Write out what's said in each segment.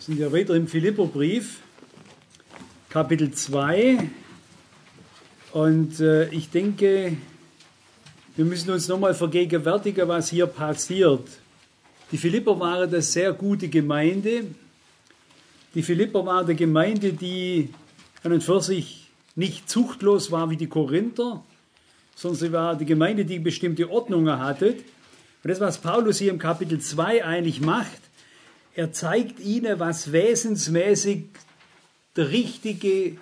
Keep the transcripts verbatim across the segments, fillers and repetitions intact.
sind ja weiter im Philipperbrief, Kapitel zwei. Und äh, ich denke, wir müssen uns nochmal vergegenwärtigen, was hier passiert. Die Philipper waren eine sehr gute Gemeinde. Die Philipper waren eine Gemeinde, die an und für sich nicht zuchtlos war wie die Korinther, sondern sie war die Gemeinde, die bestimmte Ordnungen hatte. Und das, was Paulus hier im Kapitel zwei eigentlich macht, er zeigt ihnen, was wesensmäßig der richtige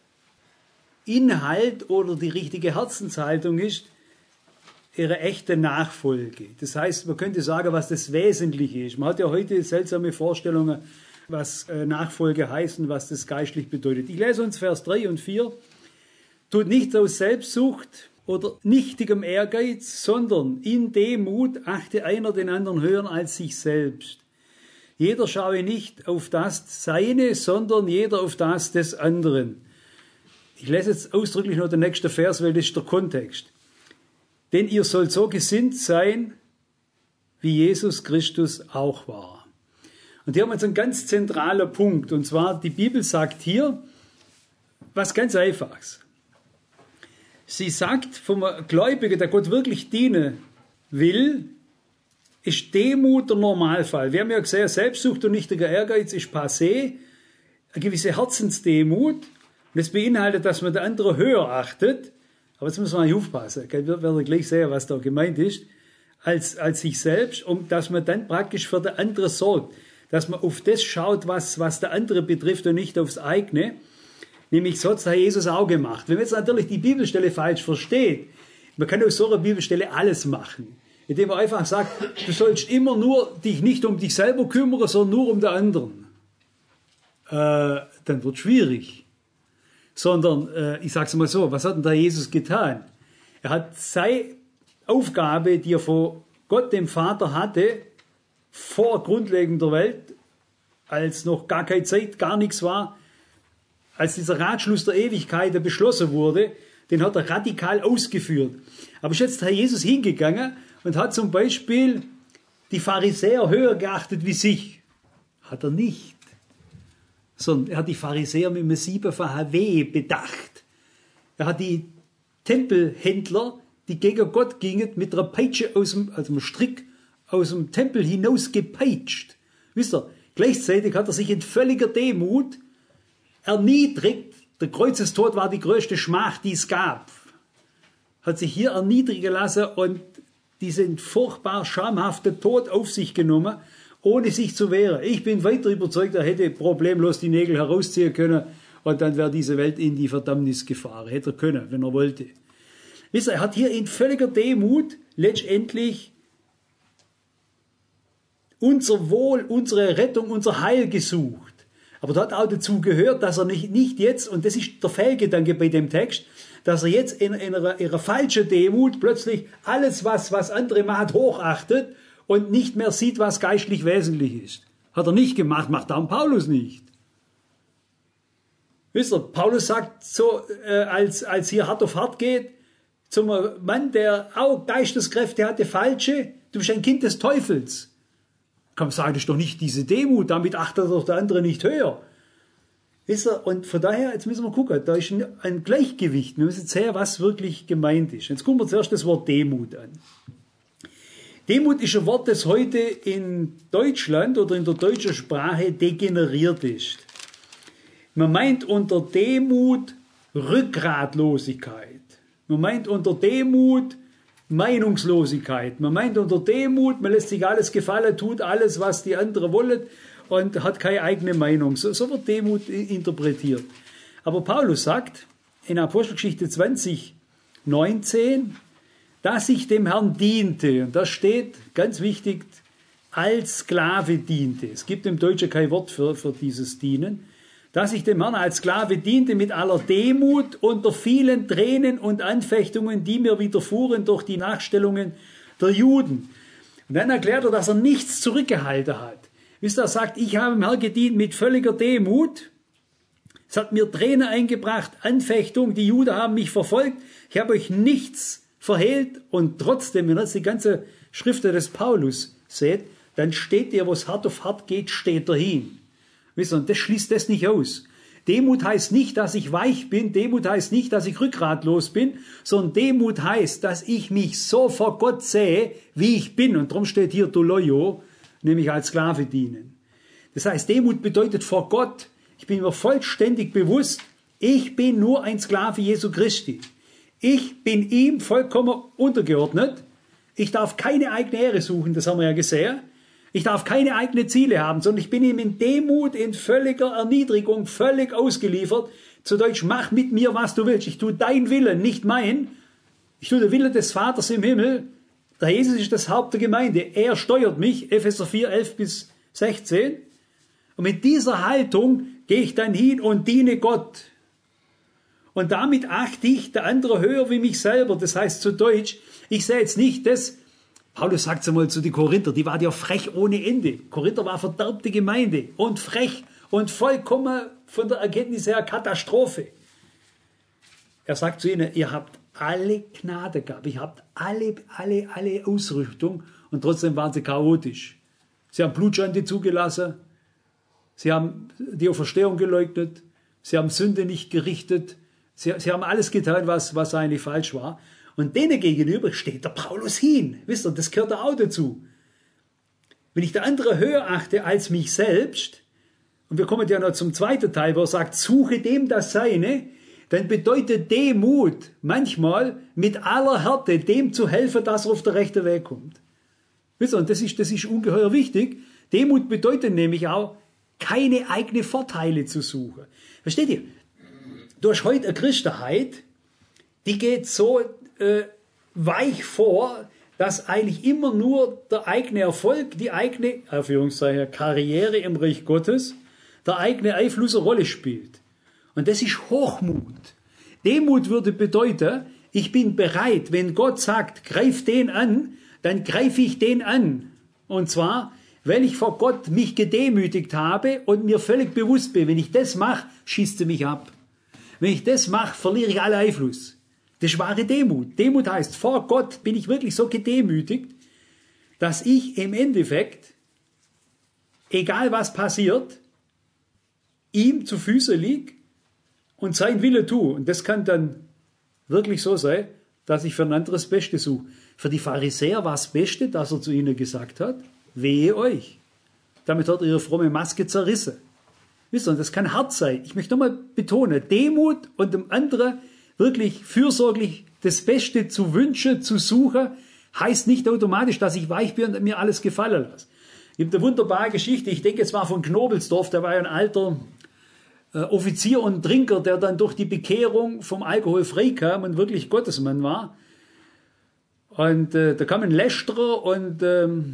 Inhalt oder die richtige Herzenshaltung ist, ihre echte Nachfolge. Das heißt, man könnte sagen, was das Wesentliche ist. Man hat ja heute seltsame Vorstellungen, was Nachfolge heißt und was das geistlich bedeutet. Ich lese uns Vers drei und vier. Tut nicht aus Selbstsucht oder nichtigem Ehrgeiz, sondern in Demut achte einer den anderen höher als sich selbst. Jeder schaue nicht auf das Seine, sondern jeder auf das des anderen. Ich lese jetzt ausdrücklich noch den nächsten Vers, weil das ist der Kontext. Denn ihr sollt so gesinnt sein, wie Jesus Christus auch war. Und hier haben wir jetzt einen ganz zentralen Punkt. Und zwar, die Bibel sagt hier was ganz Einfaches. Sie sagt vom Gläubigen, der Gott wirklich dienen will, ist Demut der Normalfall. Wir haben ja gesehen, Selbstsucht und nichtiger Ehrgeiz ist passé. Eine gewisse Herzensdemut. Und das beinhaltet, dass man den anderen höher achtet. Aber jetzt muss man nicht aufpassen. Wir werden gleich sehen, was da gemeint ist. Als, als sich selbst. Und dass man dann praktisch für den anderen sorgt. Dass man auf das schaut, was, was der andere betrifft und nicht aufs eigene. Nämlich, so hat es Jesus auch gemacht. Wenn man jetzt natürlich die Bibelstelle falsch versteht, man kann aus so einer Bibelstelle alles machen. Indem man einfach sagt, du sollst immer nur dich nicht um dich selber kümmern, sondern nur um den anderen. Äh, dann wird es schwierig. Sondern, äh, ich sage es mal so, was hat denn da Jesus getan? Er hat seine Aufgabe, die er vor Gott, dem Vater, hatte, vor Grundlegung der Welt, als noch gar keine Zeit, gar nichts war, als dieser Ratschluss der Ewigkeit beschlossen wurde, den hat er radikal ausgeführt. Aber ist jetzt Herr Jesus hingegangen und hat zum Beispiel die Pharisäer höher geachtet wie sich. Hat er nicht. Sondern er hat die Pharisäer mit einem siebenfachen W bedacht. Er hat die Tempelhändler, die gegen Gott gingen, mit einer Peitsche aus dem, also einem Strick aus dem Tempel hinaus gepeitscht. Wisst ihr, gleichzeitig hat er sich in völliger Demut erniedrigt. Der Kreuzestod war die größte Schmach, die es gab. Hat sich hier erniedrigen lassen und diesen furchtbar schamhaften Tod auf sich genommen, ohne sich zu wehren. Ich bin weiter überzeugt, er hätte problemlos die Nägel herausziehen können und dann wäre diese Welt in die Verdammnis gefahren. Hätte er können, wenn er wollte. Wisst ihr, er hat hier in völliger Demut letztendlich unser Wohl, unsere Rettung, unser Heil gesucht. Aber da hat auch dazu gehört, dass er nicht, nicht jetzt, und das ist der Fehlgedanke bei dem Text, dass er jetzt in, in, einer, in einer falschen Demut plötzlich alles, was, was andere machen, hochachtet und nicht mehr sieht, was geistlich wesentlich ist. Hat er nicht gemacht, macht auch Paulus nicht. Wisst ihr, Paulus sagt so, äh, als, als hier hart auf hart geht, zum Mann, der auch Geisteskräfte hatte, falsche, du bist ein Kind des Teufels. Kann man sagen, das ist doch nicht diese Demut, damit achtet doch der andere nicht höher. Wisst ihr, und von daher, jetzt müssen wir gucken, da ist ein, ein Gleichgewicht. Wir müssen jetzt sehen, was wirklich gemeint ist. Jetzt gucken wir zuerst das Wort Demut an. Demut ist ein Wort, das heute in Deutschland oder in der deutschen Sprache degeneriert ist. Man meint unter Demut Rückgratlosigkeit. Man meint unter Demut Meinungslosigkeit. Man meint unter Demut, man lässt sich alles gefallen, tut alles, was die anderen wollen und hat keine eigene Meinung. So, so wird Demut interpretiert. Aber Paulus sagt in Apostelgeschichte zwanzig, neunzehn, dass ich dem Herrn diente. Und da steht, ganz wichtig, als Sklave diente. Es gibt im Deutschen kein Wort für, für dieses Dienen. Dass ich dem Herrn als Sklave diente mit aller Demut unter vielen Tränen und Anfechtungen, die mir widerfuhren durch die Nachstellungen der Juden. Und dann erklärt er, dass er nichts zurückgehalten hat. Wisst ihr, er sagt, ich habe dem Herrn gedient mit völliger Demut. Es hat mir Tränen eingebracht, Anfechtung, die Juden haben mich verfolgt. Ich habe euch nichts verhehlt und trotzdem, wenn ihr jetzt die ganze Schrift des Paulus seht, dann steht ihr, wo es hart auf hart geht, steht er hin. Wisst ihr, und das schließt das nicht aus. Demut heißt nicht, dass ich weich bin, Demut heißt nicht, dass ich rückgratlos bin, sondern Demut heißt, dass ich mich so vor Gott sehe, wie ich bin. Und darum steht hier Doleio, nämlich als Sklave dienen. Das heißt, Demut bedeutet vor Gott, ich bin mir vollständig bewusst, ich bin nur ein Sklave Jesu Christi. Ich bin ihm vollkommen untergeordnet. Ich darf keine eigene Ehre suchen, das haben wir ja gesehen. Ich darf keine eigenen Ziele haben, sondern ich bin ihm in Demut, in völliger Erniedrigung, völlig ausgeliefert. Zu Deutsch, mach mit mir, was du willst. Ich tue dein Willen, nicht mein. Ich tue den Willen des Vaters im Himmel. Der Jesus ist das Haupt der Gemeinde. Er steuert mich, Epheser vier, elf bis sechzehn. Und mit dieser Haltung gehe ich dann hin und diene Gott. Und damit achte ich der andere höher wie mich selber. Das heißt zu Deutsch, ich sehe jetzt nicht das, Paulus sagt es einmal zu den Korinther, die waren ja frech ohne Ende. Korinther war verderbte Gemeinde und frech und vollkommen von der Erkenntnis her Katastrophe. Er sagt zu ihnen, ihr habt alle Gnade gehabt, ihr habt alle, alle, alle Ausrüstung und trotzdem waren sie chaotisch. Sie haben Blutschande zugelassen, sie haben die Auferstehung geleugnet, sie haben Sünde nicht gerichtet, sie, sie haben alles getan, was, was eigentlich falsch war. Und denen gegenüber steht der Paulus hin. Wisst ihr, das gehört auch dazu. Wenn ich der andere höher achte als mich selbst, und wir kommen ja noch zum zweiten Teil, wo er sagt, suche dem das Seine, dann bedeutet Demut manchmal mit aller Härte dem zu helfen, dass er auf den rechten Weg kommt. Wisst ihr, und das ist, das ist ungeheuer wichtig. Demut bedeutet nämlich auch, keine eigenen Vorteile zu suchen. Versteht ihr? Du hast heute eine Christenheit, die geht so äh, weich vor, dass eigentlich immer nur der eigene Erfolg, die eigene Anführungszeichen, Karriere im Reich Gottes, der eigene Einfluss eine Rolle spielt. Und das ist Hochmut. Demut würde bedeuten, ich bin bereit, wenn Gott sagt, greif den an, dann greife ich den an. Und zwar, weil ich vor Gott mich gedemütigt habe und mir völlig bewusst bin, wenn ich das mache, schießt er mich ab. Wenn ich das mache, verliere ich alle Einfluss. Das ist wahre Demut. Demut heißt, vor Gott bin ich wirklich so gedemütigt, dass ich im Endeffekt, egal was passiert, ihm zu Füßen liege und sein Wille tue. Und das kann dann wirklich so sein, dass ich für ein anderes Beste suche. Für die Pharisäer war das Beste, dass er zu ihnen gesagt hat, wehe euch. Damit hat er ihre fromme Maske zerrissen. Wisst ihr, das kann hart sein. Ich möchte nochmal betonen, Demut und dem anderen wirklich fürsorglich das Beste zu wünschen, zu suchen, heißt nicht automatisch, dass ich weich bin und mir alles gefallen lasse. Es gibt eine wunderbare Geschichte, ich denke, es war von Knobelsdorf, der war ja ein alter äh, Offizier und Trinker, der dann durch die Bekehrung vom Alkohol freikam und wirklich Gottesmann war. Und äh, da kam ein Lästerer und ähm,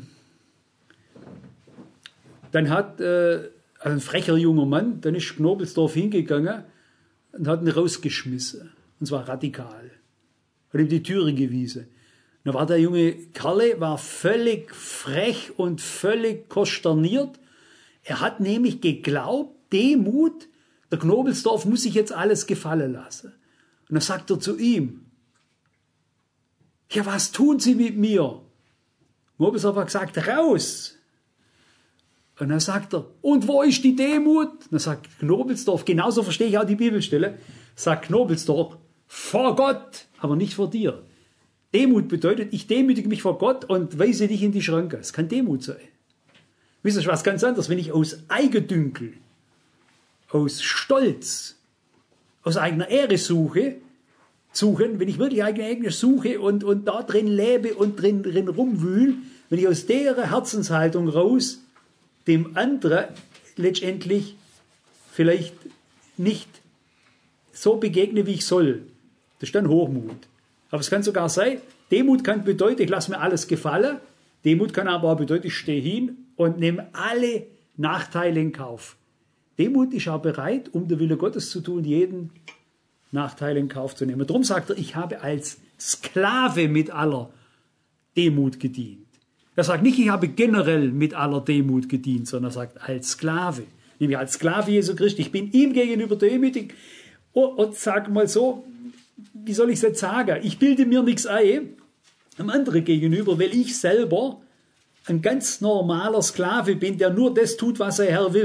dann hat äh, ein frecher junger Mann, dann ist Knobelsdorf hingegangen und hat ihn rausgeschmissen. Und zwar radikal. Hat ihm die Türe gewiesen. Da war der junge Kerle, war völlig frech und völlig konsterniert. Er hat nämlich geglaubt, Demut, der Knobelsdorf muss sich jetzt alles gefallen lassen. Und dann sagt er zu ihm, ja, was tun Sie mit mir? Knobelsdorf hat gesagt, raus. Und dann sagt er, und wo ist die Demut? Dann sagt Knobelsdorf, genauso verstehe ich auch die Bibelstelle, sagt Knobelsdorf, vor Gott, aber nicht vor dir. Demut bedeutet, ich demütige mich vor Gott und weise dich in die Schranke. Es kann Demut sein. Wisst ihr was ganz anderes? Wenn ich aus Eigendünkel, aus Stolz, aus eigener Ehre suche, suchen, wenn ich wirklich eigene Ehre suche und, und da drin lebe und drin, drin rumwühle, wenn ich aus der Herzenshaltung raus dem anderen letztendlich vielleicht nicht so begegne, wie ich soll. Das ist dann Hochmut. Aber es kann sogar sein, Demut kann bedeuten, ich lasse mir alles gefallen. Demut kann aber auch bedeuten, ich stehe hin und nehme alle Nachteile in Kauf. Demut ist auch bereit, um den Wille Gottes zu tun, jeden Nachteil in Kauf zu nehmen. Darum sagt er, ich habe als Sklave mit aller Demut gedient. Er sagt nicht, ich habe generell mit aller Demut gedient, sondern er sagt, als Sklave. Nämlich als Sklave Jesu Christi. Ich bin ihm gegenüber demütig. Und sag mal so, wie soll ich es jetzt sagen? Ich bilde mir nichts ein, am anderen gegenüber, weil ich selber ein ganz normaler Sklave bin, der nur das tut, was er Herr will.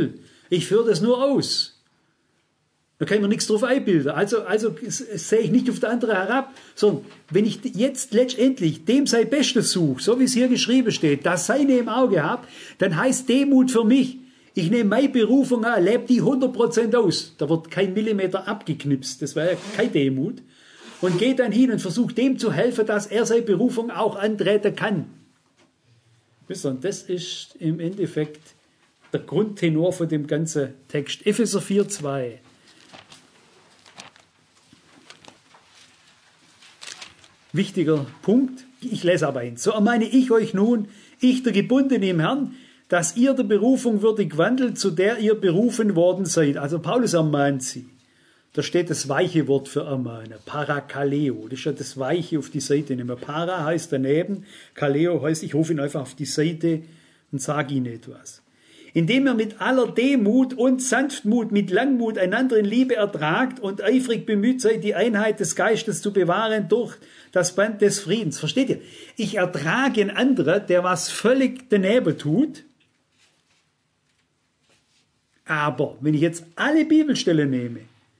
Ich führe das nur aus. Da kann ich mir nichts drauf einbilden. Also, also sehe ich nicht auf der andere herab, sondern wenn ich jetzt letztendlich dem sein Bestes suche, so wie es hier geschrieben steht, das Seine im Auge habe, dann heißt Demut für mich, ich nehme meine Berufung an, lebe die hundert Prozent aus. Da wird kein Millimeter abgeknipst, das wäre ja keine Demut. Und gehe dann hin und versuche dem zu helfen, dass er seine Berufung auch antreten kann. Und das ist im Endeffekt der Grundtenor von dem ganzen Text. Epheser vier, zwei. Wichtiger Punkt, ich lese aber eins. So ermahne ich euch nun, ich der Gebundene im Herrn, dass ihr der Berufung würdig wandelt, zu der ihr berufen worden seid. Also Paulus ermahnt sie. Da steht das weiche Wort für ermahnen, Parakaleo. Das ist ja das Weiche auf die Seite nehmen. Para heißt daneben, Kaleo heißt, ich rufe ihn einfach auf die Seite und sage ihnen etwas. Indem ihr mit aller Demut und Sanftmut, mit Langmut einander in Liebe ertragt und eifrig bemüht seid, die Einheit des Geistes zu bewahren durch das Band des Friedens. Versteht ihr? Ich ertrage einen anderen, der was völlig daneben tut. Aber wenn ich jetzt alle Bibelstellen nehme,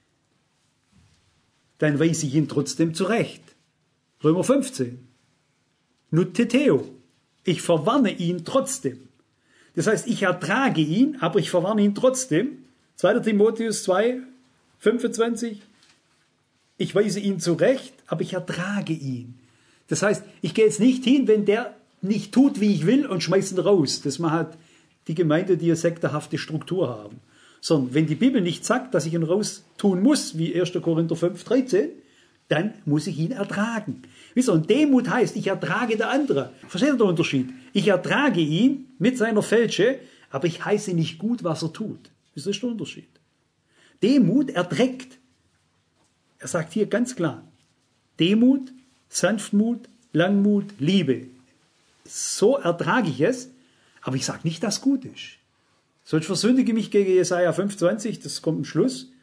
dann weise ich ihn trotzdem zurecht. Römer fünfzehn. Nuteteo. Ich verwarne ihn trotzdem. Das heißt, ich ertrage ihn, aber ich verwarne ihn trotzdem. zweiter Timotheus zwei, fünfundzwanzig. Ich weise ihn zurecht, aber ich ertrage ihn. Das heißt, ich gehe jetzt nicht hin, wenn der nicht tut, wie ich will, und schmeiße ihn raus. Das macht die Gemeinde, die eine sektenhafte Struktur haben. Sondern wenn die Bibel nicht sagt, dass ich ihn raus tun muss, wie erster Korinther fünf, dreizehn, dann muss ich ihn ertragen. Wisst ihr, und Demut heißt, ich ertrage der andere. Versteht ihr den Unterschied? Ich ertrage ihn mit seiner Fälsche, aber ich heiße nicht gut, was er tut. Das ist der Unterschied. Demut erträgt. Er sagt hier ganz klar, Demut, Sanftmut, Langmut, Liebe. So ertrage ich es, aber ich sage nicht, dass es gut ist. Sonst versündige mich gegen Jesaja fünfundzwanzig, das kommt am Schluss,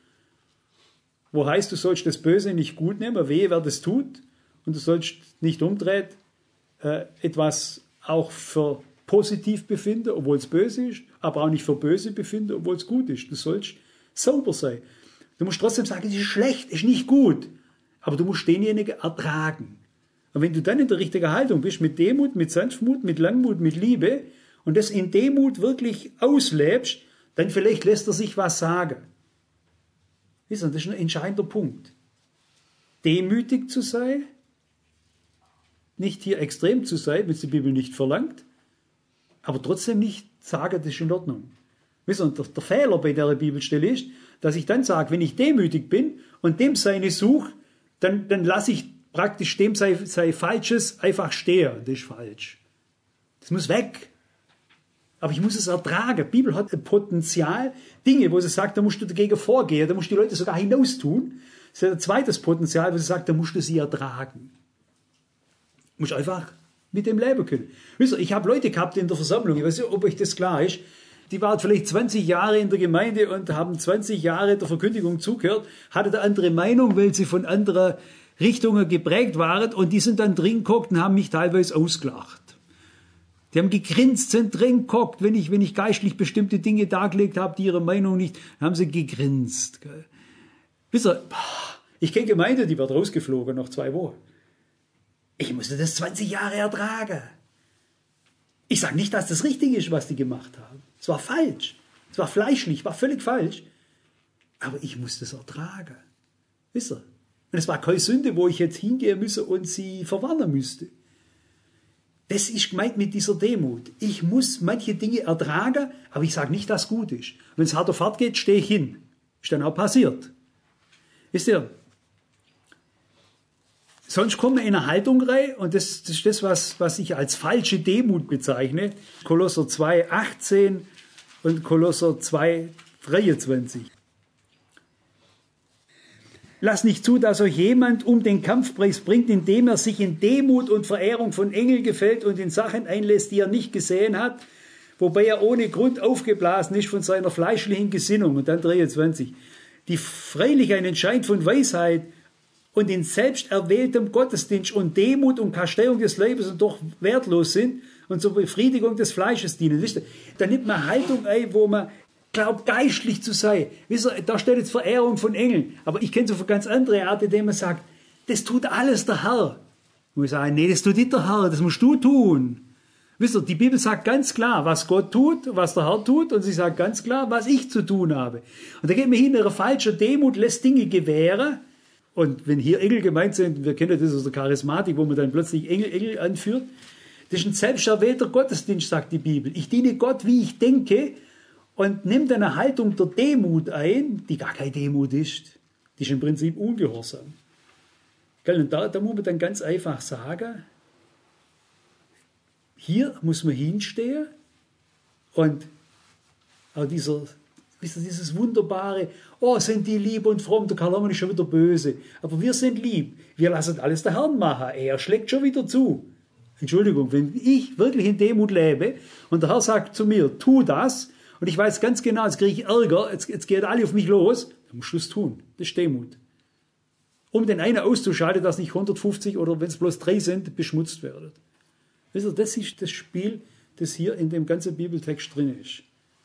wo heißt, du sollst das Böse nicht gut nehmen, wehe, wer das tut, und du sollst nicht umdreht, äh, etwas auch für positiv befinden, obwohl es böse ist, aber auch nicht für böse befinden, obwohl es gut ist. Du sollst sauber sein. Du musst trotzdem sagen, es ist schlecht, es ist nicht gut, aber du musst denjenigen ertragen. Und wenn du dann in der richtigen Haltung bist, mit Demut, mit Sanftmut, mit Langmut, mit Liebe, und das in Demut wirklich auslebst, dann vielleicht lässt er sich was sagen. Wisst ihr, das ist ein entscheidender Punkt. Demütig zu sein, nicht hier extrem zu sein, wenn es die Bibel nicht verlangt, aber trotzdem nicht sagen, das ist in Ordnung. Wisst ihr, der, der Fehler bei der Bibelstelle ist, dass ich dann sage, wenn ich demütig bin und dem seine suche, dann, dann lasse ich praktisch dem sein, sein Falsches einfach stehen. Das ist falsch. Das muss weg. Aber ich muss es ertragen. Die Bibel hat ein Potenzial, Dinge, wo sie sagt, da musst du dagegen vorgehen, da musst du die Leute sogar hinaus tun. Das ist ein zweites Potenzial, wo sie sagt, da musst du sie ertragen. Du musst einfach mit dem leben können. Wisst ihr, ich habe Leute gehabt in der Versammlung, ich weiß nicht, ob euch das klar ist, die waren vielleicht zwanzig Jahre in der Gemeinde und haben zwanzig Jahre der Verkündigung zugehört, hatten eine andere Meinung, weil sie von anderen Richtungen geprägt waren, und die sind dann drin geguckt und haben mich teilweise ausgelacht. Die haben gegrinst, sind drin geguckt, wenn ich, wenn ich geistlich bestimmte Dinge dargelegt habe, die ihre Meinung nicht, haben sie gegrinst. Gell. Wisst ihr, ich kenne Gemeinde, die wird rausgeflogen nach zwei Wochen. Ich musste das zwanzig Jahre ertragen. Ich sage nicht, dass das richtig ist, was die gemacht haben. Es war falsch. Es war fleischlich, war völlig falsch. Aber ich musste es ertragen. Wisst ihr? Und es war keine Sünde, wo ich jetzt hingehen müsse und sie verwarnen müsste. Das ist gemeint mit dieser Demut. Ich muss manche Dinge ertragen, aber ich sage nicht, dass es gut ist. Wenn es hart auf hart geht, stehe ich hin. Ist dann auch passiert. Wisst ihr? Sonst kommen wir in eine Haltung rein, und das, das ist das, was, was ich als falsche Demut bezeichne. Kolosser zwei, achtzehn und Kolosser zwei, dreiundzwanzig. Lasst nicht zu, dass euch jemand um den Kampfpreis bringt, indem er sich in Demut und Verehrung von Engeln gefällt und in Sachen einlässt, die er nicht gesehen hat, wobei er ohne Grund aufgeblasen ist von seiner fleischlichen Gesinnung. Und dann dreiundzwanzig. Die freilich einen Schein von Weisheit und in selbst erwähltem Gottesdienst und Demut und Kasteiung des Leibes und doch wertlos sind und zur Befriedigung des Fleisches dienen. Wisst ihr, da nimmt man Haltung ein, wo man glaubt, geistlich zu sein. Wisst ihr, da steht jetzt Verehrung von Engeln. Aber ich kenne so eine ganz andere Art, indem man sagt, das tut alles der Herr. Und ich sage, nee, das tut nicht der Herr, das musst du tun. Wisst ihr, die Bibel sagt ganz klar, was Gott tut, was der Herr tut, und sie sagt ganz klar, was ich zu tun habe. Und da geht man hin, ihre falsche Demut lässt Dinge gewähren. Und wenn hier Engel gemeint sind, wir kennen das aus der Charismatik, wo man dann plötzlich Engel, Engel anführt, das ist ein selbsterwählter Gottesdienst, sagt die Bibel. Ich diene Gott, wie ich denke, und nimmt eine Haltung der Demut ein, die gar keine Demut ist. Die ist im Prinzip Ungehorsam. Und da, da muss man dann ganz einfach sagen, hier muss man hinstehen und auch dieser, wisst ihr, dieses wunderbare, oh, sind die lieb und fromm, der Karl Hermann ist schon wieder böse. Aber wir sind lieb, wir lassen alles der Herrn machen, er schlägt schon wieder zu. Entschuldigung, wenn ich wirklich in Demut lebe und der Herr sagt zu mir, tu das, und ich weiß ganz genau, jetzt kriege ich Ärger, jetzt, jetzt geht alle auf mich los, dann musst du es tun. Das ist Demut. Um den einen auszuschalten, dass nicht hundertfünfzig oder wenn es bloß drei sind, beschmutzt werden. Wisst ihr, das ist das Spiel, das hier in dem ganzen Bibeltext drin ist.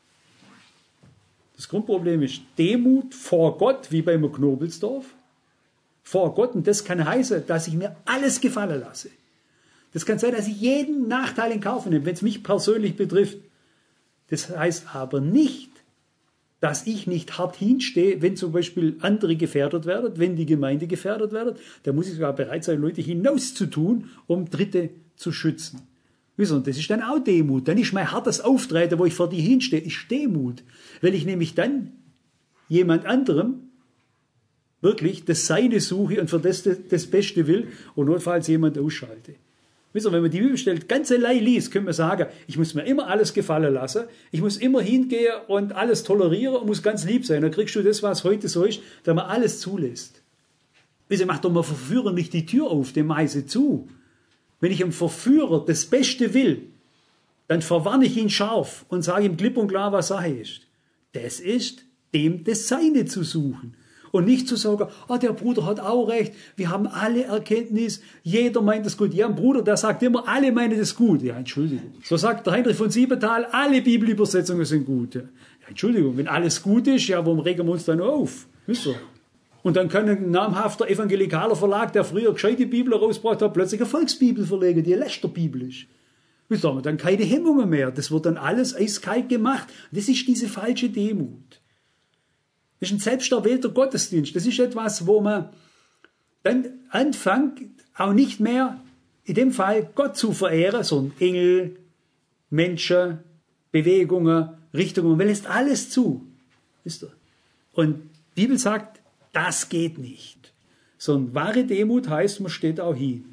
Das Grundproblem ist Demut vor Gott, wie beim Knobelsdorf. Vor Gott, und das kann heißen, dass ich mir alles gefallen lasse. Das kann sein, dass ich jeden Nachteil in Kauf nehme, wenn es mich persönlich betrifft. Das heißt aber nicht, dass ich nicht hart hinstehe, wenn zum Beispiel andere gefährdet werden, wenn die Gemeinde gefährdet wird. Da muss ich sogar bereit sein, Leute hinauszutun, um Dritte zu schützen. Und das ist dann auch Demut. Dann ist mein hartes Auftreten, wo ich vor dir hinstehe, ist Demut. Weil ich nämlich dann jemand anderem wirklich das Seine suche und für das das Beste will und notfalls jemand ausschalte. Wisst ihr, wenn man die Bibelstelle ganz allein liest, können wir sagen, ich muss mir immer alles gefallen lassen, ich muss immer hingehen und alles tolerieren und muss ganz lieb sein. Dann kriegst du das, was heute so ist, dass man alles zulässt. Wisst ihr, macht doch mal Verführer nicht die Tür auf, dem Meise zu. Wenn ich einem Verführer das Beste will, dann verwarne ich ihn scharf und sage ihm klipp und klar, was Sache ist. Das ist, dem das Seine zu suchen. Und nicht zu sagen, oh, der Bruder hat auch recht, wir haben alle Erkenntnis, jeder meint es gut. Ja, ein Bruder, der sagt immer, alle meinen es gut. Ja, Entschuldigung. So sagt der Heinrich von Siebenthal, alle Bibelübersetzungen sind gut. Ja, Entschuldigung, wenn alles gut ist, ja, warum regen wir uns dann auf? Wisst ihr? Und dann kann ein namhafter evangelikaler Verlag, der früher gescheite Bibel rausgebracht hat, plötzlich eine Volksbibel verlegen, die lästerbiblisch. Wisst ihr, dann keine Hemmungen mehr. Das wird dann alles eiskalt gemacht. Das ist diese falsche Demut. Das ist ein selbsterwählter Gottesdienst. Das ist etwas, wo man dann anfängt, auch nicht mehr in dem Fall Gott zu verehren, sondern Engel, Menschen, Bewegungen, Richtungen. Man lässt alles zu. Wisst ihr? Und die Bibel sagt, das geht nicht. Sondern wahre Demut heißt, man steht auch hin.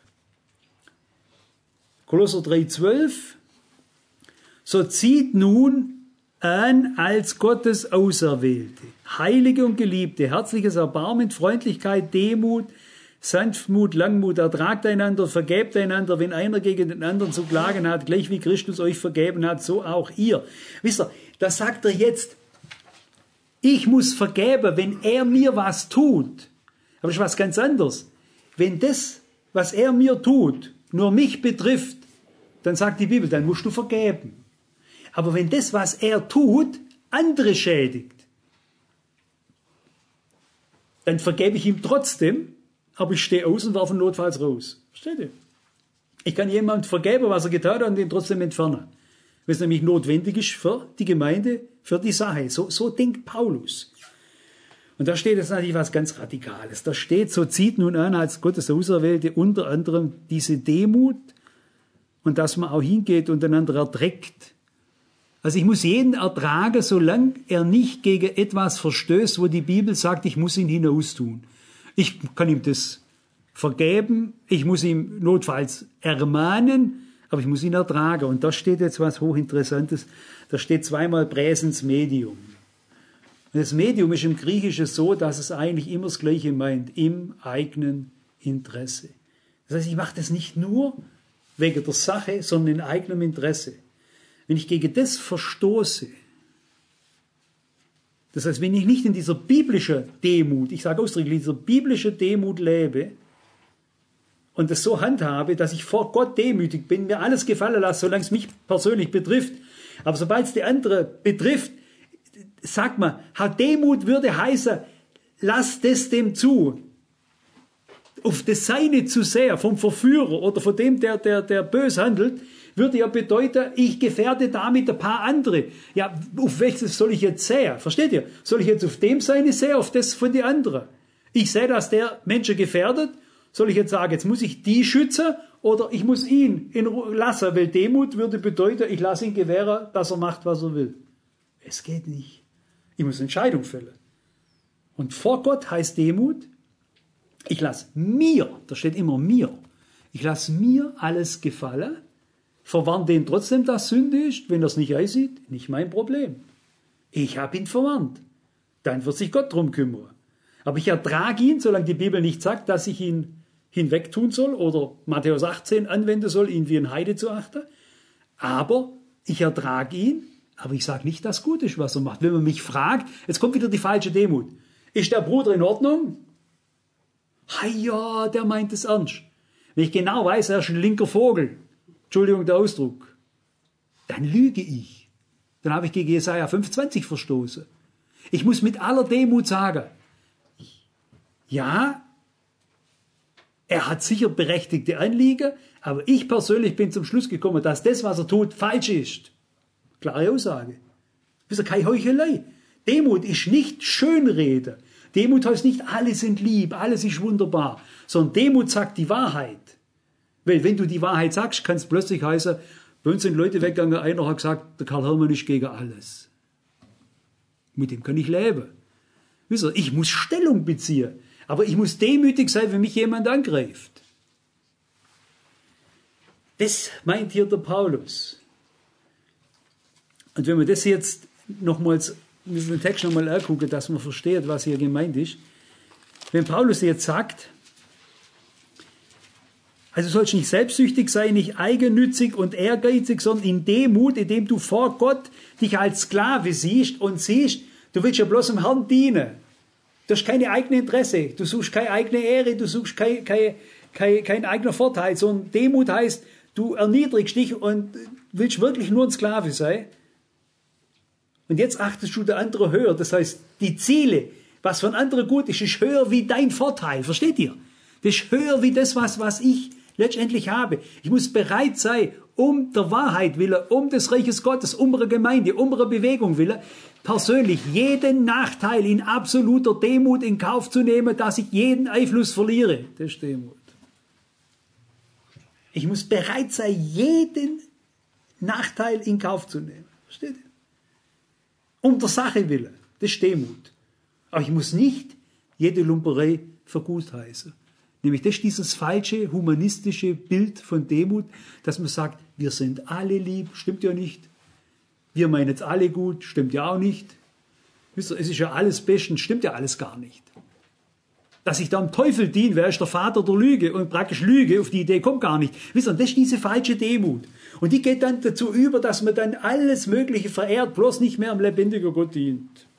Kolosser drei zwölf. So zieht nun an als Gottes Auserwählte, Heilige und Geliebte, herzliches Erbarmen, Freundlichkeit, Demut, Sanftmut, Langmut, ertragt einander, vergebt einander, wenn einer gegen den anderen zu klagen hat, gleich wie Christus euch vergeben hat, so auch ihr. Wisst ihr, da sagt er jetzt, ich muss vergeben, wenn er mir was tut. Aber das ist was ganz anderes. Wenn das, was er mir tut, nur mich betrifft, dann sagt die Bibel, dann musst du vergeben. Aber wenn das, was er tut, andere schädigt, dann vergebe ich ihm trotzdem, aber ich stehe aus und werfe ihn notfalls raus. Versteht ihr? Ich kann jemand vergeben, was er getan hat, und den trotzdem entfernen. Wenn es nämlich notwendig ist für die Gemeinde, für die Sache. So, so denkt Paulus. Und da steht jetzt natürlich was ganz Radikales. Da steht, so zieht nun an als Gottes Auserwählte unter anderem diese Demut und dass man auch hingeht und einander erträgt. Also ich muss jeden ertragen, solange er nicht gegen etwas verstößt, wo die Bibel sagt, ich muss ihn hinaustun. Ich kann ihm das vergeben, ich muss ihm notfalls ermahnen, aber ich muss ihn ertragen. Und da steht jetzt was Hochinteressantes. Da steht zweimal Präsens Medium. Und das Medium ist im Griechischen so, dass es eigentlich immer das Gleiche meint, im eigenen Interesse. Das heißt, ich mache das nicht nur wegen der Sache, sondern in eigenem Interesse. Wenn ich gegen das verstoße, das heißt, wenn ich nicht in dieser biblischen Demut, ich sage ausdrücklich, dieser biblischen Demut lebe und das so handhabe, dass ich vor Gott demütig bin, mir alles gefallen lasse, solange es mich persönlich betrifft, aber sobald es die andere betrifft, sag mal, hat Demut würde heißen, lass das dem zu. Auf das Seine zu sehr, vom Verführer oder von dem, der, der, der bös handelt, würde ja bedeuten, ich gefährde damit ein paar andere. Ja, auf welches soll ich jetzt sehen? Versteht ihr? Soll ich jetzt auf dem Seine sehen, auf das von den anderen? Ich sehe, dass der Menschen gefährdet. Soll ich jetzt sagen, jetzt muss ich die schützen oder ich muss ihn in Ruhe lassen? Weil Demut würde bedeuten, ich lasse ihn gewähren, dass er macht, was er will. Es geht nicht. Ich muss Entscheidung fällen. Und vor Gott heißt Demut, ich lasse mir, da steht immer mir, ich lasse mir alles gefallen, verwarne den trotzdem, dass Sünde ist, wenn er es nicht einsieht, nicht mein Problem. Ich habe ihn verwarnt. Dann wird sich Gott drum kümmern. Aber ich ertrage ihn, solange die Bibel nicht sagt, dass ich ihn hinwegtun soll oder Matthäus achtzehn anwenden soll, ihn wie ein Heide zu achten. Aber ich ertrage ihn, aber ich sage nicht, dass gut ist, was er macht. Wenn man mich fragt, jetzt kommt wieder die falsche Demut. Ist der Bruder in Ordnung? Ha ja, der meint es ernst. Wenn ich genau weiß, er ist ein linker Vogel, Entschuldigung der Ausdruck, dann lüge ich. Dann habe ich gegen Jesaja fünfundzwanzig verstoßen. Ich muss mit aller Demut sagen, ja, er hat sicher berechtigte Anliegen, aber ich persönlich bin zum Schluss gekommen, dass das, was er tut, falsch ist. Klare Aussage. Das ist keine Heuchelei. Demut ist nicht Schönrede. Demut heißt nicht, alle sind lieb, alles ist wunderbar, sondern Demut sagt die Wahrheit. Weil wenn du die Wahrheit sagst, kann es plötzlich heißen, bei uns sind Leute weggegangen, einer hat gesagt, der Karl Hermann ist gegen alles. Mit dem kann ich leben. Wisst ihr, ich muss Stellung beziehen, aber ich muss demütig sein, wenn mich jemand angreift. Das meint hier der Paulus. Und wenn wir das jetzt nochmals, müssen wir den Text nochmal angucken, dass man versteht, was hier gemeint ist. Wenn Paulus jetzt sagt, also sollst du nicht selbstsüchtig sein, nicht eigennützig und ehrgeizig, sondern in Demut, indem du vor Gott dich als Sklave siehst und siehst, du willst ja bloß dem Herrn dienen. Du hast keine eigene Interesse, du suchst keine eigene Ehre, du suchst kein, kein, kein, kein eigener Vorteil, sondern Demut heißt, du erniedrigst dich und willst wirklich nur ein Sklave sein. Und jetzt achtest du der andere höher, das heißt, die Ziele, was für ein anderer gut ist, ist höher wie dein Vorteil, versteht ihr? Das ist höher wie das, was, was ich letztendlich habe. Ich muss bereit sein, um der Wahrheit willen, um des Reiches Gottes, um unsere Gemeinde, um unsere Bewegung willen, persönlich jeden Nachteil in absoluter Demut in Kauf zu nehmen, dass ich jeden Einfluss verliere. Das ist Demut. Ich muss bereit sein, jeden Nachteil in Kauf zu nehmen. Versteht ihr? Um der Sache willen. Das ist Demut. Aber ich muss nicht jede Lumperei für gut heißen. Nämlich das ist dieses falsche, humanistische Bild von Demut, dass man sagt, wir sind alle lieb, stimmt ja nicht. Wir meinen jetzt alle gut, stimmt ja auch nicht. Wisst ihr, es ist ja alles bestens, stimmt ja alles gar nicht. Dass ich da dem Teufel diene, wer ist der Vater der Lüge und praktisch Lüge, auf die Idee kommt gar nicht. Wisst ihr, das ist diese falsche Demut. Und die geht dann dazu über, dass man dann alles Mögliche verehrt, bloß nicht mehr am lebendigen Gott dient.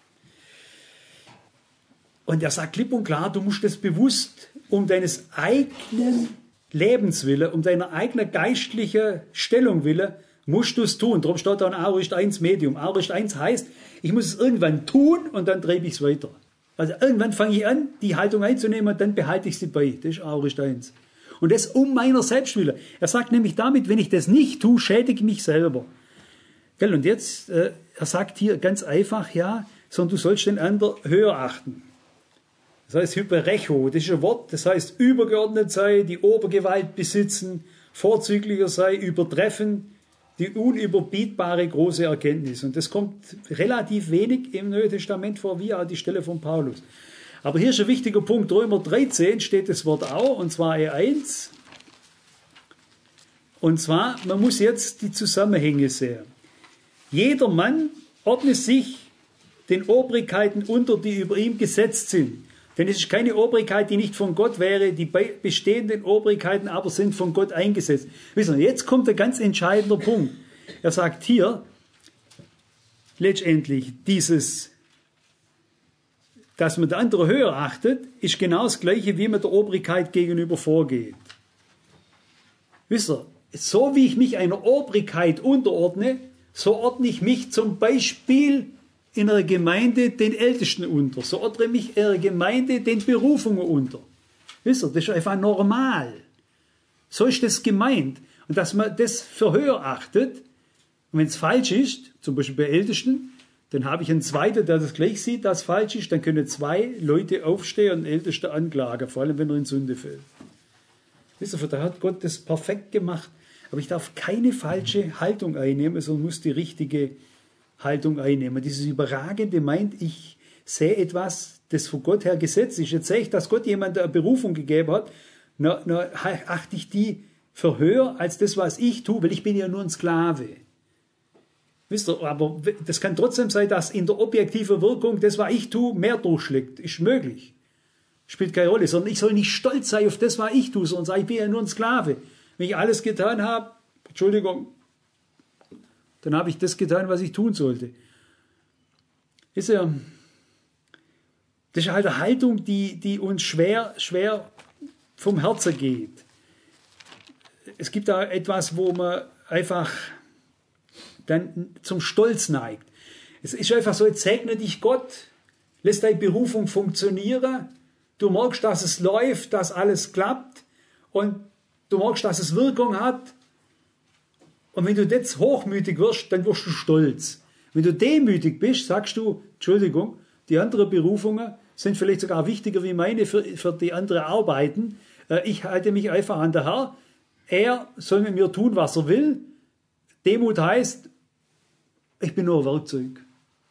Und er sagt klipp und klar, du musst das bewusst um deines eigenen Lebens willen, um deiner eigenen geistlichen Stellung willen, musst du es tun. Darum steht da ein Aorist eins Medium. Aorist eins heißt, ich muss es irgendwann tun und dann treibe ich es weiter. Also irgendwann fange ich an, die Haltung einzunehmen und dann behalte ich sie bei. Das ist Aorist eins. Und das um meiner selbst willen. Er sagt nämlich damit, wenn ich das nicht tue, schädige ich mich selber. Und jetzt, äh, er sagt hier ganz einfach, ja, sondern du sollst den anderen höher achten. Das heißt Hyperecho, das ist ein Wort, das heißt übergeordnet sei, die Obergewalt besitzen, vorzüglicher sei, übertreffen, die unüberbietbare große Erkenntnis. Und das kommt relativ wenig im Neuen Testament vor, wie auch die Stelle von Paulus. Aber hier ist ein wichtiger Punkt, Römer dreizehn steht das Wort auch, und zwar E eins. Und zwar, man muss jetzt die Zusammenhänge sehen. Jeder Mann ordne sich den Obrigkeiten unter, die über ihm gesetzt sind. Denn es ist keine Obrigkeit, die nicht von Gott wäre, die bestehenden Obrigkeiten aber sind von Gott eingesetzt. Wissen Sie, jetzt kommt ein ganz entscheidender Punkt. Er sagt hier, letztendlich dieses, dass man der andere höher achtet, ist genau das Gleiche, wie man der Obrigkeit gegenüber vorgeht. Wisst ihr, so wie ich mich einer Obrigkeit unterordne, so ordne ich mich zum Beispiel in einer Gemeinde den Ältesten unter. So ordne mich in einer Gemeinde den Berufungen unter. Wisst ihr, das ist einfach normal. So ist das gemeint. Und dass man das für höher achtet, und wenn es falsch ist, zum Beispiel bei Ältesten, dann habe ich einen Zweiten, der das gleich sieht, dass es falsch ist, dann können zwei Leute aufstehen und den Ältesten anklagen, vor allem wenn er in Sünde fällt. Wisst ihr, da hat Gott das perfekt gemacht. Aber ich darf keine falsche Haltung einnehmen, sondern muss die richtige Haltung einnehmen. Dieses Überragende meint, ich sehe etwas, das von Gott her gesetzt ist. Jetzt sehe ich, dass Gott jemand eine Berufung gegeben hat, na, na, achte ich die für höher als das, was ich tue, weil ich bin ja nur ein Sklave. Wisst ihr, aber das kann trotzdem sein, dass in der objektiven Wirkung das, was ich tue, mehr durchschlägt. Ist möglich. Spielt keine Rolle. Sondern ich soll nicht stolz sein auf das, was ich tue, sondern sagen, ich bin ja nur ein Sklave. Wenn ich alles getan habe, Entschuldigung, dann habe ich das getan, was ich tun sollte. Ist ja, das ist halt eine Haltung, die, die uns schwer, schwer vom Herzen geht. Es gibt da etwas, wo man einfach dann zum Stolz neigt. Es ist einfach so, jetzt segne dich Gott, lässt deine Berufung funktionieren, du merkst, dass es läuft, dass alles klappt und du merkst, dass es Wirkung hat. Und wenn du jetzt hochmütig wirst, dann wirst du stolz. Wenn du demütig bist, sagst du, Entschuldigung, die anderen Berufungen sind vielleicht sogar wichtiger wie meine für, für die anderen Arbeiten. Ich halte mich einfach an der Herr. Er soll mit mir tun, was er will. Demut heißt, ich bin nur ein Werkzeug.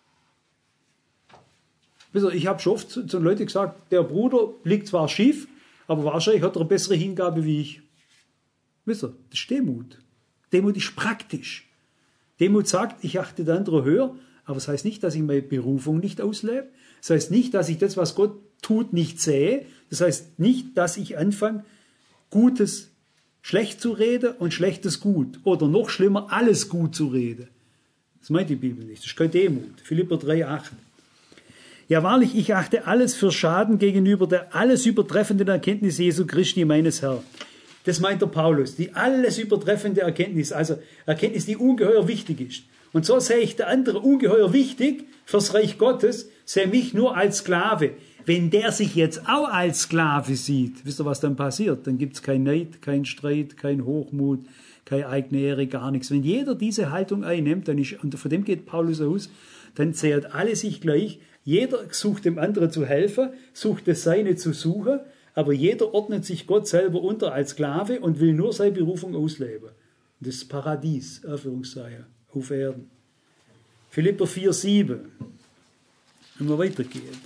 Ich habe schon oft zu den Leuten gesagt, der Bruder liegt zwar schief, aber wahrscheinlich hat er eine bessere Hingabe wie ich. Wisst ihr, das ist Demut. Demut ist praktisch. Demut sagt, ich achte den anderen höher, aber das heißt nicht, dass ich meine Berufung nicht auslebe. Das heißt nicht, dass ich das, was Gott tut, nicht sehe. Das heißt nicht, dass ich anfange, Gutes schlecht zu reden und Schlechtes gut. Oder noch schlimmer, alles gut zu reden. Das meint die Bibel nicht. Das ist keine Demut. Philipper drei, acht. Ja, wahrlich, ich achte alles für Schaden gegenüber der alles übertreffenden Erkenntnis Jesu Christi, meines Herrn. Das meint der Paulus, die alles übertreffende Erkenntnis, also Erkenntnis, die ungeheuer wichtig ist. Und so sehe ich der andere ungeheuer wichtig fürs Reich Gottes, sehe mich nur als Sklave. Wenn der sich jetzt auch als Sklave sieht, wisst ihr, was dann passiert? Dann gibt es kein Neid, kein Streit, kein Hochmut, keine eigene Ehre, gar nichts. Wenn jeder diese Haltung einnimmt, dann ist, und von dem geht Paulus aus, dann zählt alle sich gleich. Jeder sucht dem anderen zu helfen, sucht das Seine zu suchen, aber jeder ordnet sich Gott selber unter als Sklave und will nur seine Berufung ausleben. Und das ist Paradies, Anführungszeichen, auf Erden. Philipper vier, sieben. Wenn wir weitergehen.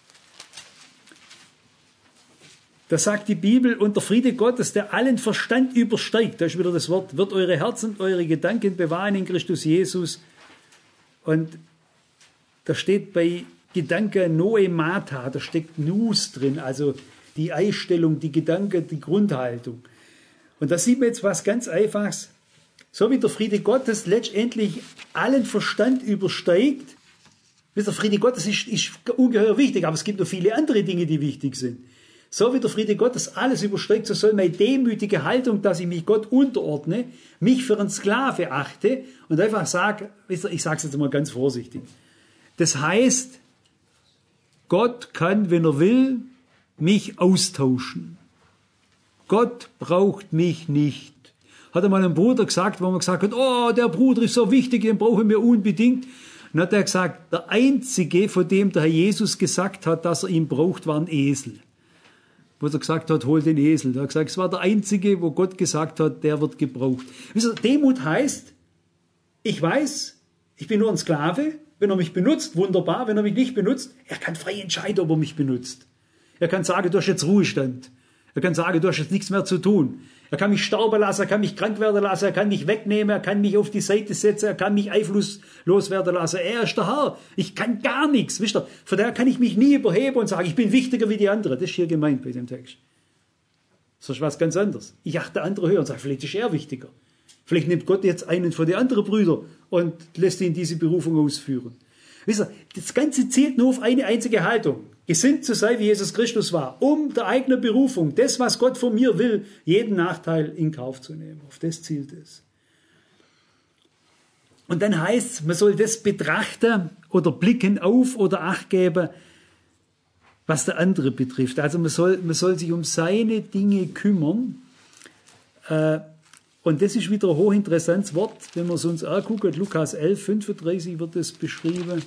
Da sagt die Bibel, und der Friede Gottes, der allen Verstand übersteigt, da ist wieder das Wort, wird eure Herzen und eure Gedanken bewahren in Christus Jesus. Und da steht bei Gedanke Noemata, da steckt Nus drin, also die Einstellung, die Gedanken, die Grundhaltung. Und da sieht man jetzt was ganz Einfaches. So wie der Friede Gottes letztendlich allen Verstand übersteigt, der Friede Gottes ist, ist ungeheuer wichtig, aber es gibt noch viele andere Dinge, die wichtig sind. So wie der Friede Gottes alles übersteigt, so soll meine demütige Haltung, dass ich mich Gott unterordne, mich für einen Sklave achte und einfach sage, ich sage es jetzt mal ganz vorsichtig. Das heißt, Gott kann, wenn er will, mich austauschen. Gott braucht mich nicht. Hat einmal ein Bruder gesagt, wo man gesagt hat, oh, der Bruder ist so wichtig, den brauchen wir unbedingt. Dann hat er gesagt, der Einzige, von dem der Herr Jesus gesagt hat, dass er ihn braucht, war ein Esel. Wo er gesagt hat, hol den Esel. Er hat gesagt, es war der Einzige, wo Gott gesagt hat, der wird gebraucht. Wisst ihr, Demut heißt, ich weiß, ich bin nur ein Sklave. Wenn er mich benutzt, wunderbar. Wenn er mich nicht benutzt, er kann frei entscheiden, ob er mich benutzt. Er kann sagen, du hast jetzt Ruhestand. Er kann sagen, du hast jetzt nichts mehr zu tun. Er kann mich sterben lassen, er kann mich krank werden lassen, er kann mich wegnehmen, er kann mich auf die Seite setzen, er kann mich einflusslos werden lassen. Er ist der Herr. Ich kann gar nichts. Wisst ihr, von daher kann ich mich nie überheben und sagen, ich bin wichtiger wie die anderen. Das ist hier gemeint bei dem Text. Das ist was ganz anderes. Ich achte andere höher und sage, vielleicht ist er wichtiger. Vielleicht nimmt Gott jetzt einen von den anderen Brüdern und lässt ihn diese Berufung ausführen. Wisst ihr, das Ganze zielt nur auf eine einzige Haltung. Gesinnt zu sein, wie Jesus Christus war, um der eigenen Berufung, das, was Gott von mir will, jeden Nachteil in Kauf zu nehmen. Auf das zielt es. Und dann heißt es, man soll das betrachten oder blicken auf oder Acht geben, was der andere betrifft. Also man soll, man soll sich um seine Dinge kümmern. Äh, und das ist wieder ein hochinteressantes Wort, wenn man es uns anguckt. Lukas elf, fünfunddreißig wird das beschrieben.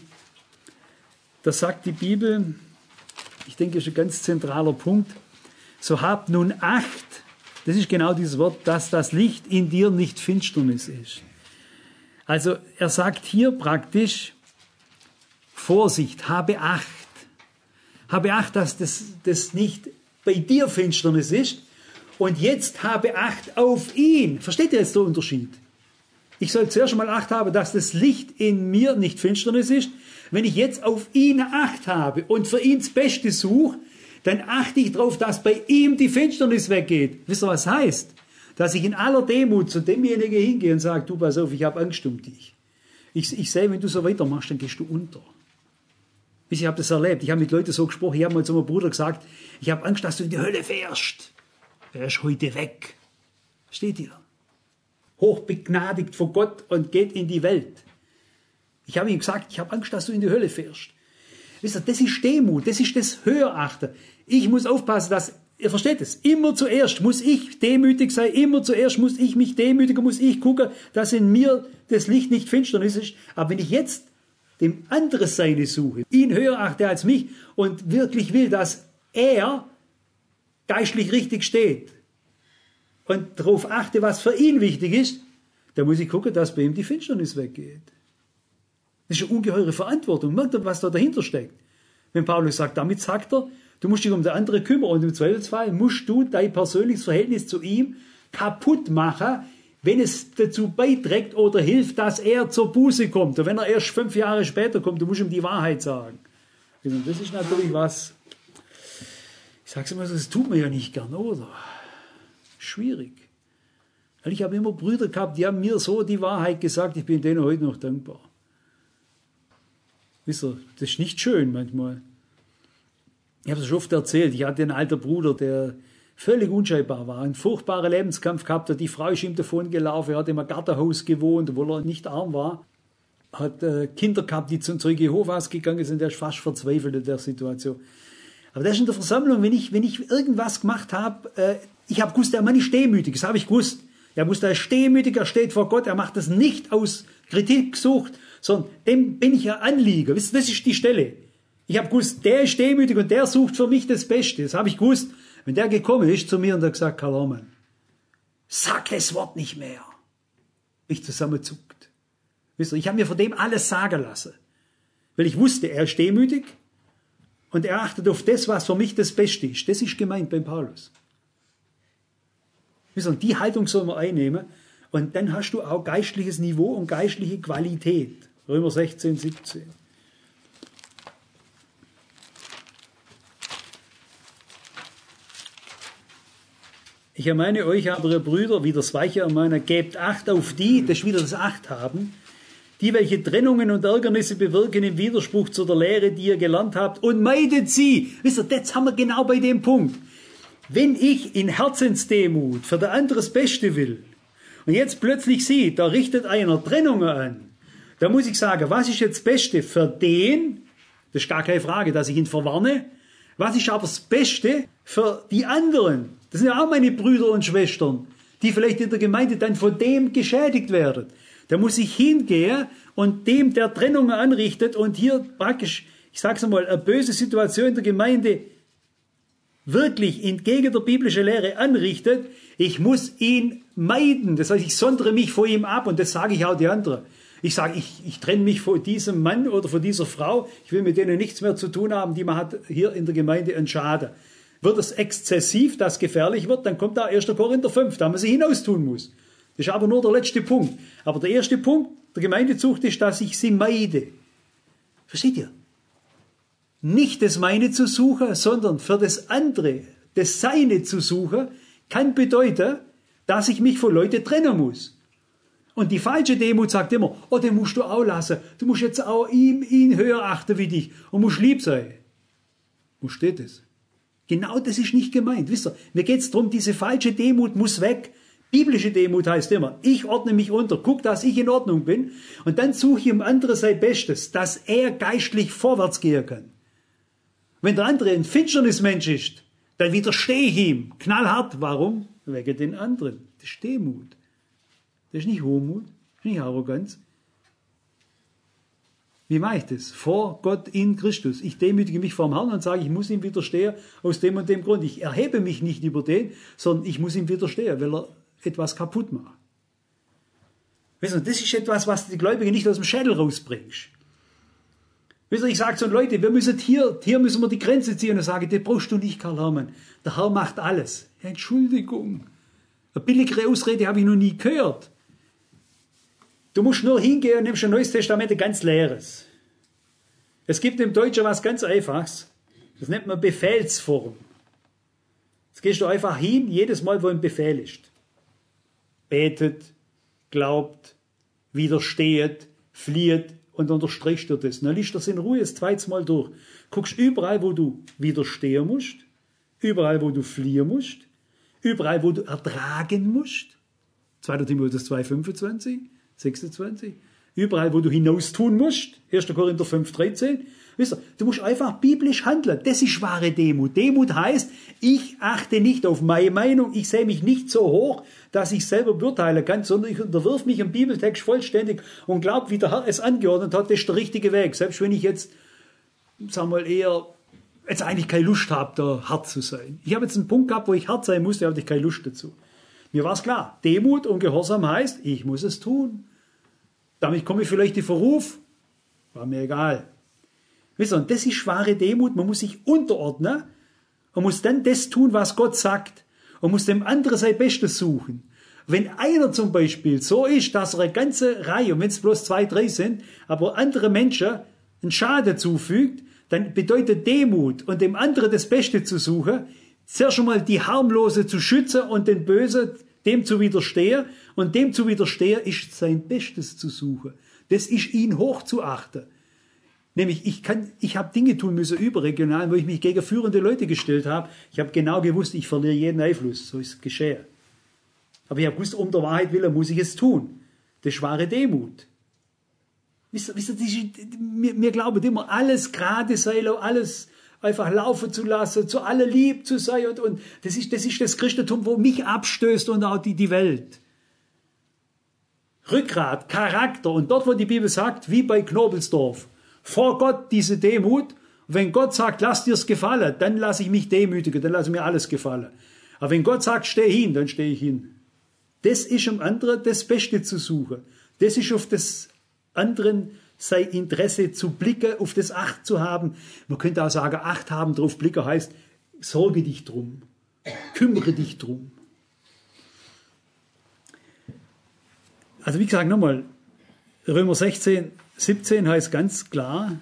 Da sagt die Bibel, ich denke, das ist ein ganz zentraler Punkt, so habt nun Acht, das ist genau dieses Wort, dass das Licht in dir nicht Finsternis ist. Also er sagt hier praktisch, Vorsicht, habe Acht. Habe Acht, dass das, das nicht bei dir Finsternis ist. Und jetzt habe Acht auf ihn. Versteht ihr jetzt den Unterschied? Ich soll zuerst mal Acht haben, dass das Licht in mir nicht Finsternis ist. Wenn ich jetzt auf ihn Acht habe und für ihn das Beste suche, dann achte ich darauf, dass bei ihm die Finsternis weggeht. Wisst ihr, was heißt? Dass ich in aller Demut zu demjenigen hingehe und sage, du, pass auf, ich habe Angst um dich. Ich, ich sehe, wenn du so weitermachst, dann gehst du unter. Ich habe das erlebt. Ich habe mit Leuten so gesprochen. Ich habe mal zu meinem Bruder gesagt, ich habe Angst, dass du in die Hölle fährst. Er ist heute weg. Steht ihr? Hochbegnadigt vor Gott und geht in die Welt. Ich habe ihm gesagt, ich habe Angst, dass du in die Hölle fährst. Wisst ihr, das ist Demut, das ist das Höherachten. Ich muss aufpassen, dass, ihr versteht es, immer zuerst muss ich demütig sein, immer zuerst muss ich mich demütigen, muss ich gucken, dass in mir das Licht nicht Finsternis ist. Aber wenn ich jetzt dem anderen Seine suche, ihn höher achte als mich und wirklich will, dass er geistlich richtig steht und darauf achte, was für ihn wichtig ist, dann muss ich gucken, dass bei ihm die Finsternis weggeht. Das ist eine ungeheure Verantwortung. Merkt ihr, was da dahinter steckt? Wenn Paulus sagt, damit sagt er, du musst dich um den anderen kümmern und im Zweifelsfall musst du dein persönliches Verhältnis zu ihm kaputt machen, wenn es dazu beiträgt oder hilft, dass er zur Buße kommt. Und wenn er erst fünf Jahre später kommt, du musst ihm die Wahrheit sagen. Und das ist natürlich was, ich sage es immer so, das tut man ja nicht gern, oder? Schwierig. Weil ich habe immer Brüder gehabt, die haben mir so die Wahrheit gesagt, ich bin denen heute noch dankbar. Wisst ihr, das ist nicht schön manchmal. Ich habe es schon oft erzählt, ich hatte einen alten Bruder, der völlig unscheinbar war, einen furchtbaren Lebenskampf gehabt hat, die Frau ist ihm davon gelaufen, er hat in einem Gartenhaus gewohnt, obwohl er nicht arm war, hat äh, Kinder gehabt, die zum Zeuge Jehovas gegangen sind, der ist fast verzweifelt in der Situation. Aber das ist in der Versammlung, wenn ich, wenn ich irgendwas gemacht habe, äh, ich habe gewusst, der Mann ist demütig, das habe ich gewusst. Er muss da demütig, er steht vor Gott, er macht das nicht aus Kritiksucht, sondern dem bin ich ja Anlieger. Wisst ihr, das ist die Stelle. Ich habe gewusst, der ist demütig und der sucht für mich das Beste. Das habe ich gewusst. Wenn der gekommen ist zu mir und hat gesagt, Karl Hormann, sag das Wort nicht mehr. Ich zusammenzuckt. Wisst ihr, ich habe mir von dem alles sagen lassen. Weil ich wusste, er ist demütig und er achtet auf das, was für mich das Beste ist. Das ist gemeint beim Paulus. Wisst ihr, die Haltung soll man einnehmen und dann hast du auch geistliches Niveau und geistliche Qualität. Römer sechzehn, siebzehn. Ich ermahne euch aber, ihr Brüder, wie das Weiche ermahne, gebt Acht auf die, das ist wieder das Acht haben, die, welche Trennungen und Ärgernisse bewirken im Widerspruch zu der Lehre, die ihr gelernt habt, und meidet sie. Wisst ihr, jetzt haben wir genau bei dem Punkt. Wenn ich in Herzensdemut für der andere das Beste will und jetzt plötzlich sieht, da richtet einer Trennungen an, da muss ich sagen, was ist jetzt das Beste für den? Das ist gar keine Frage, dass ich ihn verwarne. Was ist aber das Beste für die anderen? Das sind ja auch meine Brüder und Schwestern, die vielleicht in der Gemeinde dann von dem geschädigt werden. Da muss ich hingehen und dem, der Trennungen anrichtet und hier praktisch, ich sage es einmal, eine böse Situation in der Gemeinde wirklich entgegen der biblischen Lehre anrichtet, ich muss ihn meiden. Das heißt, ich sondere mich von ihm ab und das sage ich auch die anderen. Ich sage, ich, ich trenne mich von diesem Mann oder von dieser Frau, ich will mit denen nichts mehr zu tun haben, die man hat hier in der Gemeinde einen Schaden. Wird es exzessiv, dass gefährlich wird, dann kommt da erster Korinther fünf, da man sich hinaustun muss. Das ist aber nur der letzte Punkt. Aber der erste Punkt der Gemeindezucht ist, dass ich sie meide. Versteht ihr? Nicht das meine zu suchen, sondern für das andere, das Seine zu suchen, kann bedeuten, dass ich mich von Leuten trennen muss. Und die falsche Demut sagt immer, oh, den musst du auch lassen. Du musst jetzt auch ihm, ihn höher achten wie dich und musst lieb sein. Wo steht es? Genau das ist nicht gemeint. Wisst ihr, mir geht es darum, diese falsche Demut muss weg. Biblische Demut heißt immer, ich ordne mich unter, guck, dass ich in Ordnung bin und dann suche ich im anderen sein Bestes, dass er geistlich vorwärts gehen kann. Wenn der andere ein Finsternismensch ist, dann widerstehe ich ihm knallhart. Warum? Wegen den anderen. Das ist Demut. Das ist nicht Hochmut, das ist nicht Arroganz. Wie mache ich das? Vor Gott in Christus. Ich demütige mich vor dem Herrn und sage, ich muss ihm widerstehen aus dem und dem Grund. Ich erhebe mich nicht über den, sondern ich muss ihm widerstehen, weil er etwas kaputt macht. Weißt du, das ist etwas, was die Gläubigen nicht aus dem Schädel rausbringst. Weißt du, ich sage zu den Leuten, wir müssen hier, hier müssen wir die Grenze ziehen und sage, das brauchst du nicht, Karl Hermann. Der Herr macht alles. Ja, Entschuldigung. Eine billigere Ausrede habe ich noch nie gehört. Du musst nur hingehen und nimmst ein Neues Testament, ein ganz leeres. Es gibt im Deutschen was ganz Einfaches. Das nennt man Befehlsform. Jetzt gehst du einfach hin, jedes Mal, wo ein Befehl ist. Betet, glaubt, widersteht, flieht und unterstrichst du das. Dann liest du das in Ruhe das zweite Mal durch. Guckst überall, wo du widerstehen musst, überall, wo du fliehen musst, überall, wo du ertragen musst. zweiter Timotheus zwei, fünfundzwanzig, sechsundzwanzig. Überall, wo du hinaus tun musst. erster Korinther fünf, dreizehn. Wisst ihr, du musst einfach biblisch handeln. Das ist wahre Demut. Demut heißt, ich achte nicht auf meine Meinung, ich sehe mich nicht so hoch, dass ich selber beurteilen kann, sondern ich unterwirf mich im Bibeltext vollständig und glaube, wie der Herr es angeordnet hat, das ist der richtige Weg. Selbst wenn ich jetzt, sagen wir mal, eher jetzt eigentlich keine Lust habe, da hart zu sein. Ich habe jetzt einen Punkt gehabt, wo ich hart sein musste, da hatte ich keine Lust dazu. Mir war es klar, Demut und Gehorsam heißt, ich muss es tun. Damit komme ich vielleicht in Verruf. War mir egal. Wisst ihr, das ist wahre Demut. Man muss sich unterordnen und muss dann das tun, was Gott sagt. Und muss dem anderen sein Bestes suchen. Wenn einer zum Beispiel so ist, dass er eine ganze Reihe, und wenn es bloß zwei, drei sind, aber andere Menschen einen Schaden zufügt, dann bedeutet Demut und dem anderen das Beste zu suchen, zuerst schon mal die Harmlose zu schützen und den Bösen dem zu widerstehen. Und dem zu widerstehen ist sein Bestes zu suchen. Das ist ihn hoch zu achten. Nämlich, ich kann, ich habe Dinge tun müssen überregional, wo ich mich gegen führende Leute gestellt habe. Ich habe genau gewusst, ich verliere jeden Einfluss. So ist es geschehen. Aber ich habe gewusst, um der Wahrheit willen muss ich es tun. Das ist wahre Demut. Wisst ihr, wisst ihr, wir, wir glauben immer, alles gerade sein, alles einfach laufen zu lassen, zu alle lieb zu sein. Und, und das ist, das ist das Christentum, wo mich abstößt und auch die, die Welt. Rückgrat, Charakter. Und dort, wo die Bibel sagt, wie bei Knobelsdorf, vor Gott diese Demut. Wenn Gott sagt, lass dir's gefallen, dann lasse ich mich demütigen, dann lasse ich mir alles gefallen. Aber wenn Gott sagt, steh hin, dann stehe ich hin. Das ist am anderen das Beste zu suchen. Das ist auf das anderen sein Interesse zu blicken, auf das Acht zu haben. Man könnte auch sagen, Acht haben, drauf blicken heißt, sorge dich drum, kümmere dich drum. Also wie gesagt, nochmal, Römer sechzehn, siebzehn heißt ganz klar,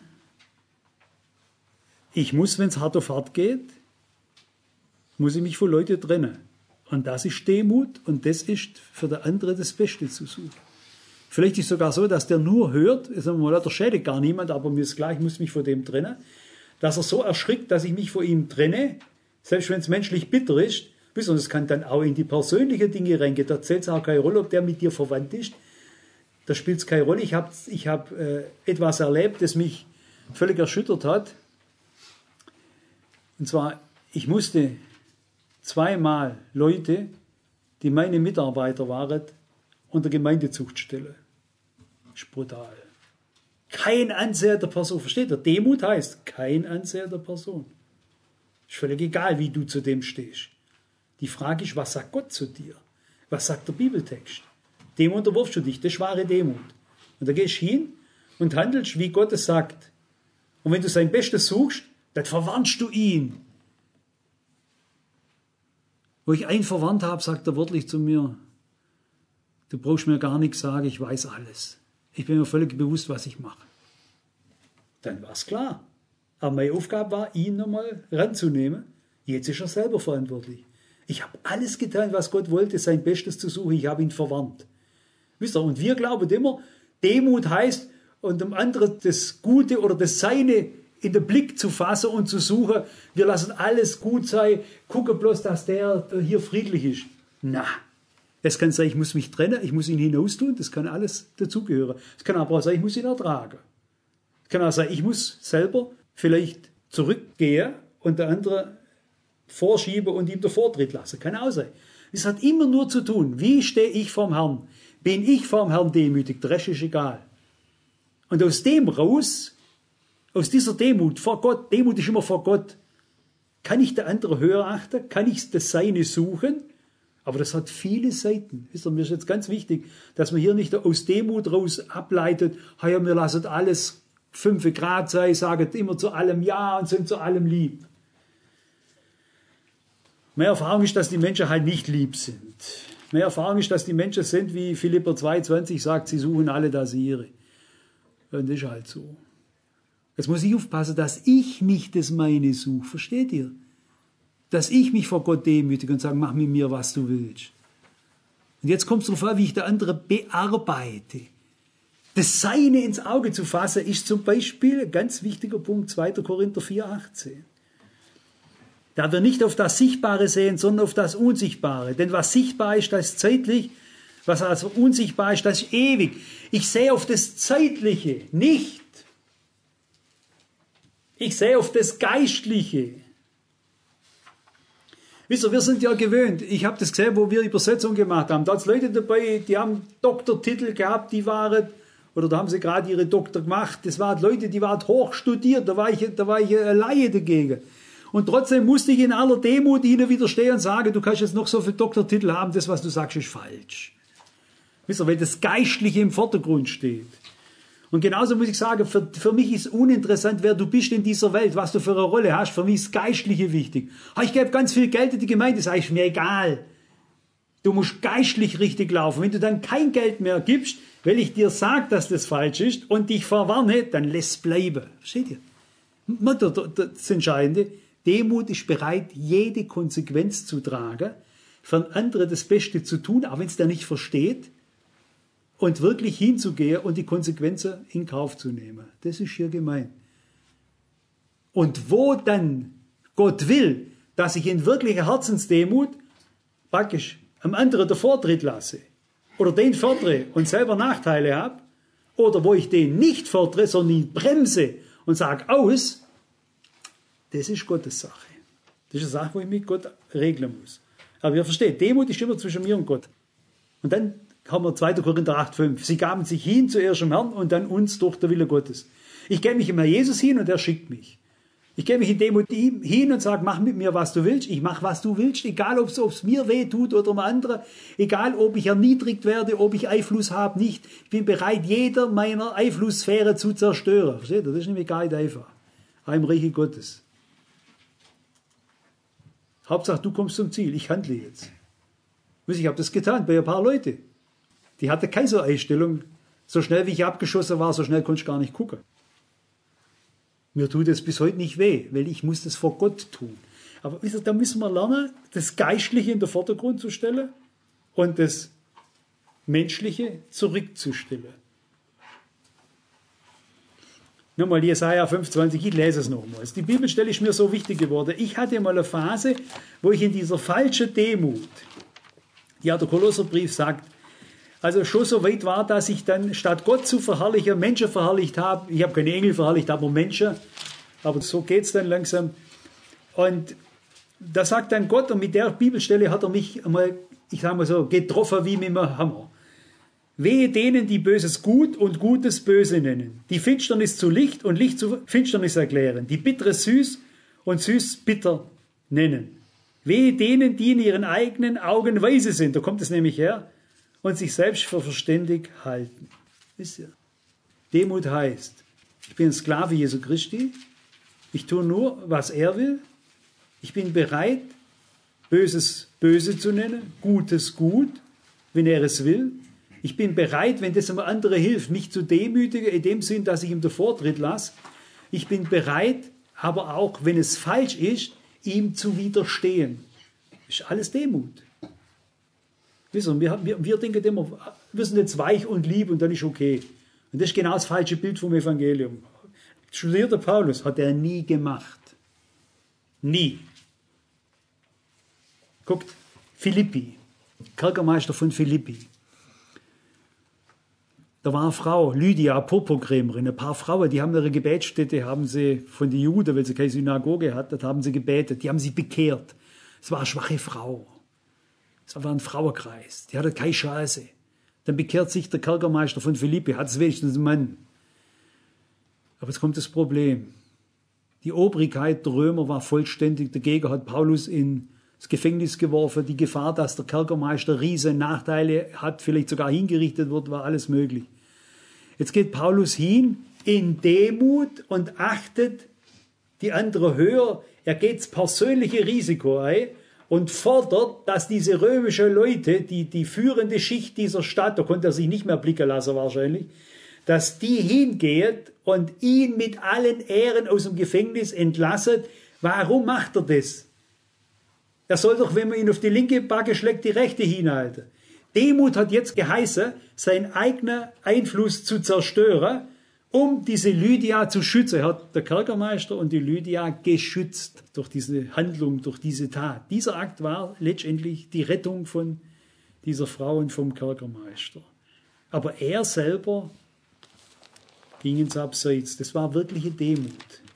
ich muss, wenn es hart auf hart geht, muss ich mich von Leuten trennen. Und das ist Demut und das ist für den anderen das Beste zu suchen. Vielleicht ist es sogar so, dass der nur hört, sagen wir mal, der schädigt gar niemand, aber mir ist klar, ich muss mich von dem trennen, dass er so erschrickt, dass ich mich von ihm trenne, selbst wenn es menschlich bitter ist, und es kann dann auch in die persönlichen Dinge reingehen, da zählt es auch keine Rolle, ob der mit dir verwandt ist, da spielt es keine Rolle. Ich habe ich hab, äh, etwas erlebt, das mich völlig erschüttert hat. Und zwar, ich musste zweimal Leute, die meine Mitarbeiter waren, unter Gemeindezucht stellen. Das ist brutal. Kein Ansehen der Person. Versteht ihr? Demut heißt kein Ansehen der Person. Ist völlig egal, wie du zu dem stehst. Die Frage ist, was sagt Gott zu dir? Was sagt der Bibeltext? Dem unterwirfst du dich. Das ist wahre Demut. Und da gehst du hin und handelst, wie Gott es sagt. Und wenn du sein Bestes suchst, dann verwarnst du ihn. Wo ich einen verwandt habe, sagt er wörtlich zu mir, du brauchst mir gar nichts sagen, ich weiß alles. Ich bin mir völlig bewusst, was ich mache. Dann war es klar. Aber meine Aufgabe war, ihn nochmal ranzunehmen. Jetzt ist er selber verantwortlich. Ich habe alles getan, was Gott wollte, sein Bestes zu suchen. Ich habe ihn verwandt. Wisst ihr, und wir glauben immer, Demut heißt, und dem anderen das Gute oder das Seine in den Blick zu fassen und zu suchen. Wir lassen alles gut sein, gucken bloß, dass der hier friedlich ist. Na, Es kann sein, ich muss mich trennen, ich muss ihn hinaustun, das kann alles dazugehören. Es kann aber auch sein, ich muss ihn ertragen. Es kann auch sein, ich muss selber vielleicht zurückgehen und der andere vorschieben und ihm den Vortritt lassen. Kann auch sein. Es hat immer nur zu tun, wie stehe ich vorm Herrn? Bin ich vorm Herrn demütig? Der Rest ist egal. Und aus dem raus, aus dieser Demut vor Gott, Demut ist immer vor Gott, kann ich der andere höher achten? Kann ich das Seine suchen? Aber das hat viele Seiten. Wisst ihr, mir ist jetzt ganz wichtig, dass man hier nicht aus Demut raus ableitet, hey, wir lassen alles fünf Grad sein, sagen immer zu allem Ja und sind zu allem lieb. Meine Erfahrung ist, dass die Menschen halt nicht lieb sind. Meine Erfahrung ist, dass die Menschen sind, wie Philipper zwei zwanzig sagt, sie suchen alle das ihre. Und das ist halt so. Jetzt muss ich aufpassen, dass ich nicht das meine suche. Versteht ihr? Dass ich mich vor Gott demütige und sage, mach mit mir, was du willst. Und jetzt kommt es darauf an, wie ich der andere bearbeite. Das Seine ins Auge zu fassen, ist zum Beispiel ein ganz wichtiger Punkt, zweiter Korinther vier achtzehn. Da wir nicht auf das Sichtbare sehen, sondern auf das Unsichtbare. Denn was sichtbar ist, das ist zeitlich, was also unsichtbar ist, das ist ewig. Ich sehe auf das Zeitliche nicht. Ich sehe auf das Geistliche. Wisst ihr, wir sind ja gewöhnt. Ich habe das gesehen, wo wir Übersetzung gemacht haben. Da hat es Leute dabei, die haben Doktortitel gehabt, die waren, oder da haben sie gerade ihre Doktor gemacht. Das waren Leute, die waren hoch studiert. Da war ich, da war ich eine Laie dagegen. Und trotzdem musste ich in aller Demut ihnen widerstehen und sagen, du kannst jetzt noch so viele Doktortitel haben, das, was du sagst, ist falsch. Wisst ihr, weil das Geistliche im Vordergrund steht. Und genauso muss ich sagen, für, für mich ist uninteressant, wer du bist in dieser Welt, was du für eine Rolle hast. Für mich ist das Geistliche wichtig. Ich gebe ganz viel Geld in die Gemeinde, das ist mir egal. Du musst geistlich richtig laufen. Wenn du dann kein Geld mehr gibst, weil ich dir sage, dass das falsch ist und dich verwarne, dann lass es bleiben. Versteht ihr? Das Entscheidende, Demut ist bereit, jede Konsequenz zu tragen, für einen anderen das Beste zu tun, auch wenn es der nicht versteht, und wirklich hinzugehen und die Konsequenzen in Kauf zu nehmen. Das ist hier gemeint. Und wo dann Gott will, dass ich in wirklicher Herzensdemut praktisch am anderen den Vortritt lasse oder den fördere und selber Nachteile habe, oder wo ich den nicht fördere, sondern ihn bremse und sage aus, das ist Gottes Sache. Das ist eine Sache, wo ich mit Gott regeln muss. Aber ihr versteht, Demut ist immer zwischen mir und Gott. Und dann haben wir zweiter Korinther acht fünf. Sie gaben sich hin zuerst im Herrn und dann uns durch den Wille Gottes. Ich gebe mich immer Jesus hin und er schickt mich. Ich gebe mich in Demut hin und sage, mach mit mir, was du willst. Ich mache, was du willst, egal ob es mir weh tut oder einem anderen. Egal, ob ich erniedrigt werde, ob ich Einfluss habe, nicht. Ich bin bereit, jeder meiner Einflusssphäre zu zerstören. Versteht ihr? Das ist nämlich gar nicht einfach. Auch im Reiche Gottes. Hauptsache, du kommst zum Ziel. Ich handle jetzt. Ich habe das getan bei ein paar Leuten. Die hatte keine so Einstellung. So schnell wie ich abgeschossen war, so schnell konnte ich gar nicht gucken. Mir tut es bis heute nicht weh, weil ich muss das vor Gott tun. Aber wisst ihr, da müssen wir lernen, das Geistliche in den Vordergrund zu stellen und das Menschliche zurückzustellen. Nochmal Jesaja fünfundzwanzig, ich lese es nochmals. Die Bibelstelle ist mir so wichtig geworden. Ich hatte mal eine Phase, wo ich in dieser falschen Demut, die ja der Kolosserbrief sagt, also schon so weit war, dass ich dann statt Gott zu verherrlichen, Menschen verherrlicht habe. Ich habe keine Engel verherrlicht, aber Menschen. Aber so geht es dann langsam. Und da sagt dann Gott, und mit der Bibelstelle hat er mich einmal, ich sage mal so, getroffen wie mit einem Hammer. Wehe denen, die Böses gut und Gutes böse nennen, die Finsternis zu Licht und Licht zu Finsternis erklären, die Bitteres süß und süß bitter nennen. Wehe denen, die in ihren eigenen Augen weise sind, da kommt es nämlich her, und sich selbst für verständig halten. Wisst ihr? Demut heißt, ich bin ein Sklave Jesu Christi, ich tue nur, was er will, ich bin bereit, Böses böse zu nennen, Gutes gut, wenn er es will. Ich bin bereit, wenn das einem anderen hilft, mich zu demütigen, in dem Sinn, dass ich ihm den Vortritt lasse. Ich bin bereit, aber auch, wenn es falsch ist, ihm zu widerstehen. Das ist alles Demut. Wissen, wir, wir, wir denken immer, wir sind jetzt weich und lieb und dann ist okay. Und das ist genau das falsche Bild vom Evangelium. Studierte Paulus hat er nie gemacht. Nie. Guckt, Philippi. Kerkermeister von Philippi. Da war eine Frau, Lydia, Purpurkrämerin, ein paar Frauen, die haben ihre Gebetsstätte, haben sie von den Juden, weil sie keine Synagoge hatten, haben sie gebetet, die haben sie bekehrt. Es war eine schwache Frau. Es war ein Frauenkreis, die hatte keine Chance. Dann bekehrt sich der Kerkermeister von Philippi, hat es wenigstens einen Mann. Aber jetzt kommt das Problem. Die Obrigkeit der Römer war vollständig dagegen, hat Paulus ins Gefängnis geworfen. Die Gefahr, dass der Kerkermeister riesen Nachteile hat, vielleicht sogar hingerichtet wird, war alles möglich. Jetzt geht Paulus hin in Demut und achtet die andere höher. Er geht das persönliche Risiko ein und fordert, dass diese römischen Leute, die, die führende Schicht dieser Stadt, da konnte er sich nicht mehr blicken lassen wahrscheinlich, dass die hingeht und ihn mit allen Ehren aus dem Gefängnis entlassen. Warum macht er das? Er soll doch, wenn man ihn auf die linke Backe schlägt, die rechte hinhalten. Demut hat jetzt geheißen, seinen eigenen Einfluss zu zerstören, um diese Lydia zu schützen. Er hat der Kerkermeister und die Lydia geschützt durch diese Handlung, durch diese Tat. Dieser Akt war letztendlich die Rettung von dieser Frau und vom Kerkermeister. Aber er selber ging ins Abseits. Das war wirkliche Demut.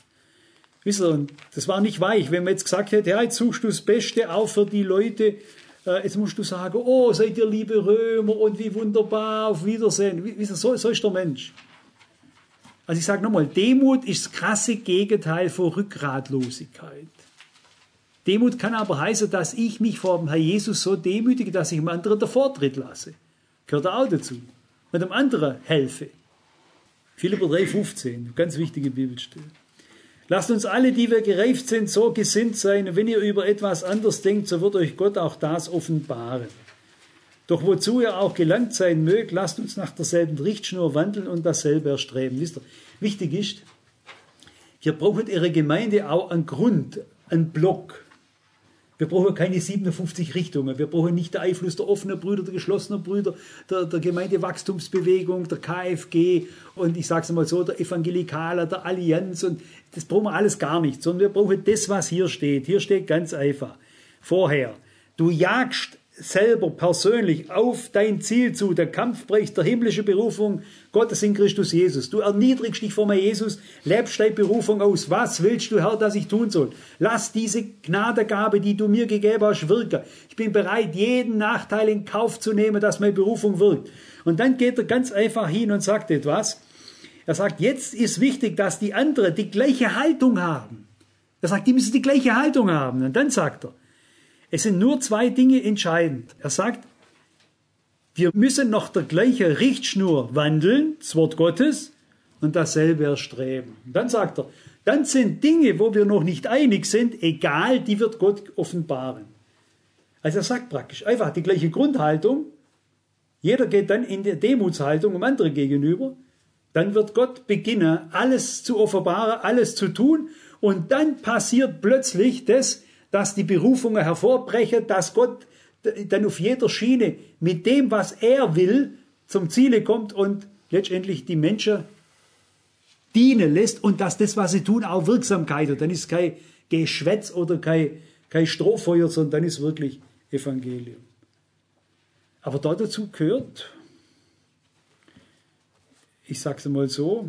Wisst ihr, das war nicht weich, wenn man jetzt gesagt hätte, ja, jetzt suchst du das Beste auch für die Leute, äh, jetzt musst du sagen, oh, seid ihr liebe Römer und wie wunderbar, auf Wiedersehen. Wisst ihr, so, so ist der Mensch. Also ich sage nochmal, Demut ist das krasse Gegenteil von Rückgratlosigkeit. Demut kann aber heißen, dass ich mich vor dem Herr Jesus so demütige, dass ich dem anderen den Vortritt lasse. Gehört auch dazu. Und dem anderen helfe. Philipper drei fünfzehn, ganz wichtige Bibelstelle. Lasst uns alle, die wir gereift sind, so gesinnt sein, und wenn ihr über etwas anders denkt, so wird euch Gott auch das offenbaren. Doch wozu ihr auch gelangt sein mögt, lasst uns nach derselben Richtschnur wandeln und dasselbe erstreben. Wisst ihr, wichtig ist, hier braucht ihre Gemeinde auch einen Grund, einen Block. Wir brauchen keine siebenundfünfzig Richtungen. Wir brauchen nicht den Einfluss der offenen Brüder, der geschlossenen Brüder, der, der Gemeindewachstumsbewegung, der K F G und ich sage es mal so, der Evangelikaler, der Allianz. Und das brauchen wir alles gar nicht, sondern wir brauchen das, was hier steht. Hier steht ganz einfach. Vorher, du jagst selber persönlich auf dein Ziel zu, der Kampfpreis der himmlischen Berufung Gottes in Christus Jesus. Du erniedrigst dich vor mir, Jesus, lebst deine Berufung aus. Was willst du, Herr, dass ich tun soll? Lass diese Gnadengabe, die du mir gegeben hast, wirken. Ich bin bereit, jeden Nachteil in Kauf zu nehmen, dass meine Berufung wirkt. Und dann geht er ganz einfach hin und sagt etwas. Er sagt, jetzt ist wichtig, dass die anderen die gleiche Haltung haben. Er sagt, die müssen die gleiche Haltung haben. Und dann sagt er, es sind nur zwei Dinge entscheidend. Er sagt, wir müssen nach der gleichen Richtschnur wandeln, das Wort Gottes, und dasselbe erstreben. Und dann sagt er, dann sind Dinge, wo wir noch nicht einig sind, egal, die wird Gott offenbaren. Also er sagt praktisch einfach die gleiche Grundhaltung. Jeder geht dann in der Demutshaltung um andere gegenüber. Dann wird Gott beginnen, alles zu offenbaren, alles zu tun. Und dann passiert plötzlich das, dass die Berufungen hervorbrechen, dass Gott dann auf jeder Schiene mit dem, was er will, zum Ziele kommt und letztendlich die Menschen dienen lässt und dass das, was sie tun, auch Wirksamkeit hat. Dann ist kein Geschwätz oder kein, kein Strohfeuer, sondern dann ist wirklich Evangelium. Aber dazu gehört, ich sage es mal so,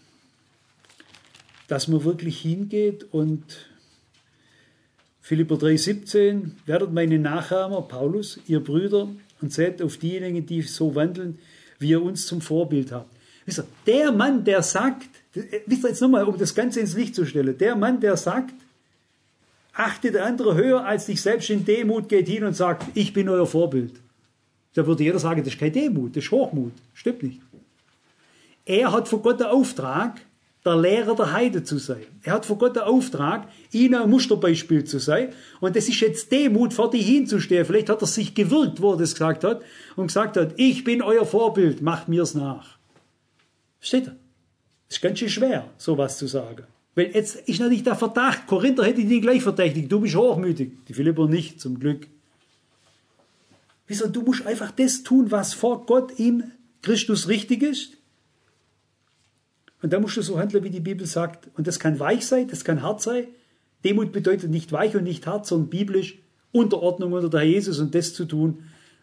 dass man wirklich hingeht und Philipper drei siebzehn, werdet meine Nachahmer, Paulus, ihr Brüder, und seht auf diejenigen, die so wandeln, wie ihr uns zum Vorbild habt. Wisst ihr, der Mann, der sagt, wisst ihr jetzt nochmal, um das Ganze ins Licht zu stellen, der Mann, der sagt, achte der andere höher als dich selbst in Demut, geht hin und sagt, ich bin euer Vorbild. Da würde jeder sagen, das ist kein Demut, das ist Hochmut. Stimmt nicht. Er hat von Gott den Auftrag, der Lehrer der Heide zu sein. Er hat von Gott den Auftrag, ihnen ein Musterbeispiel zu sein. Und das ist jetzt Demut, vor die hinzustehen. Vielleicht hat er sich gewirkt, wo er das gesagt hat, und gesagt hat, ich bin euer Vorbild, macht mir's nach. Versteht ihr? Das ist ganz schön schwer, sowas zu sagen. Weil jetzt ist natürlich der Verdacht, Korinther hätte die gleich verdächtigt, du bist hochmütig. Die Philipper nicht, zum Glück. Wieso, du musst einfach das tun, was vor Gott in Christus richtig ist. Und da musst du so handeln, wie die Bibel sagt. Und das kann weich sein, das kann hart sein. Demut bedeutet nicht weich und nicht hart, sondern biblisch Unterordnung unter der Herr Jesus und das zu tun,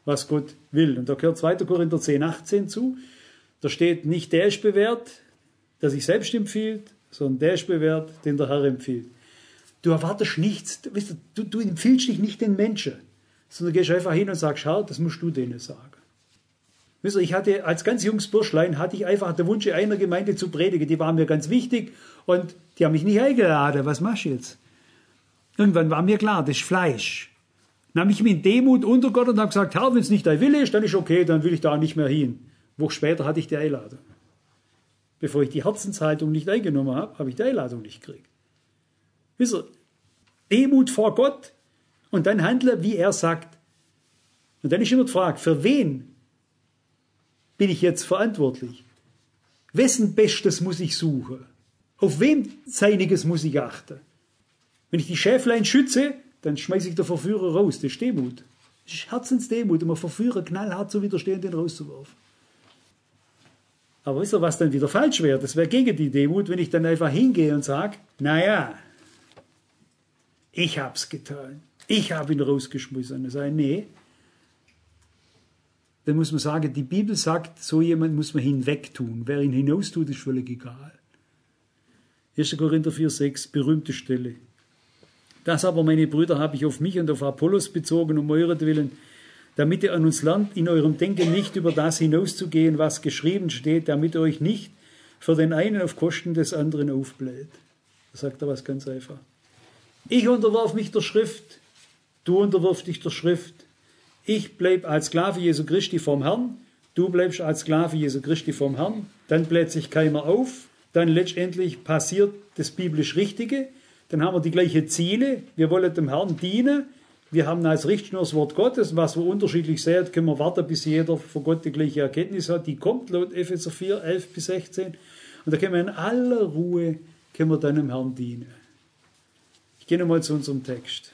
was Gott will. Und da gehört zweiter Korinther zehn, achtzehn zu. Da steht, nicht der ist bewährt, der sich selbst empfiehlt, sondern der ist bewährt, den der Herr empfiehlt. Du erwartest nichts, weißt du, du empfiehlst dich nicht den Menschen, sondern gehst einfach hin und sagst, Herr, das musst du denen sagen. Weißt du, ich hatte, als ganz junges Burschlein, hatte ich einfach den Wunsch, in einer Gemeinde zu predigen. Die waren mir ganz wichtig und die haben mich nicht eingeladen. Was machst du jetzt? Irgendwann war mir klar, das ist Fleisch. Dann habe ich mich in Demut unter Gott und habe gesagt, Herr, wenn es nicht dein Wille ist, dann ist okay, dann will ich da nicht mehr hin. Eine Woche später hatte ich die Einladung. Bevor ich die Herzenshaltung nicht eingenommen habe, habe ich die Einladung nicht gekriegt. Wisst ihr, Demut vor Gott und dann handle, wie er sagt. Und dann ist immer die Frage, für wen bin ich jetzt verantwortlich? Wessen Bestes muss ich suchen? Auf wem Seiniges muss ich achten? Wenn ich die Schäflein schütze, dann schmeiße ich den Verführer raus. Das ist Demut. Das ist Herzensdemut, um einen Verführer knallhart zu widerstehen, den rauszuwerfen. Aber wisst ihr, was dann wieder falsch wäre? Das wäre gegen die Demut, wenn ich dann einfach hingehe und sage, naja, ich hab's getan. Ich habe ihn rausgeschmissen. Und sage, nee. Dann muss man sagen, die Bibel sagt, so jemand muss man hinwegtun. Wer ihn hinaustut, ist völlig egal. erster Korinther vier, sechs, berühmte Stelle. Das aber, meine Brüder, habe ich auf mich und auf Apollos bezogen, um euretwillen, damit ihr an uns lernt, in eurem Denken nicht über das hinauszugehen, was geschrieben steht, damit ihr euch nicht für den einen auf Kosten des anderen aufbläht. Da sagt er was ganz einfach. Ich unterwerf mich der Schrift, du unterwirfst dich der Schrift. Ich bleib als Sklave Jesu Christi vom Herrn, du bleibst als Sklave Jesu Christi vom Herrn, dann bläht sich keiner auf, dann letztendlich passiert das biblisch Richtige, dann haben wir die gleichen Ziele, wir wollen dem Herrn dienen, wir haben als Richtschnur das Wort Gottes, was wir unterschiedlich sehen, können wir warten, bis jeder vor Gott die gleiche Erkenntnis hat, die kommt laut Epheser vier, elf bis sechzehn, und da können wir in aller Ruhe, können wir dann dem Herrn dienen. Ich gehe nochmal zu unserem Text.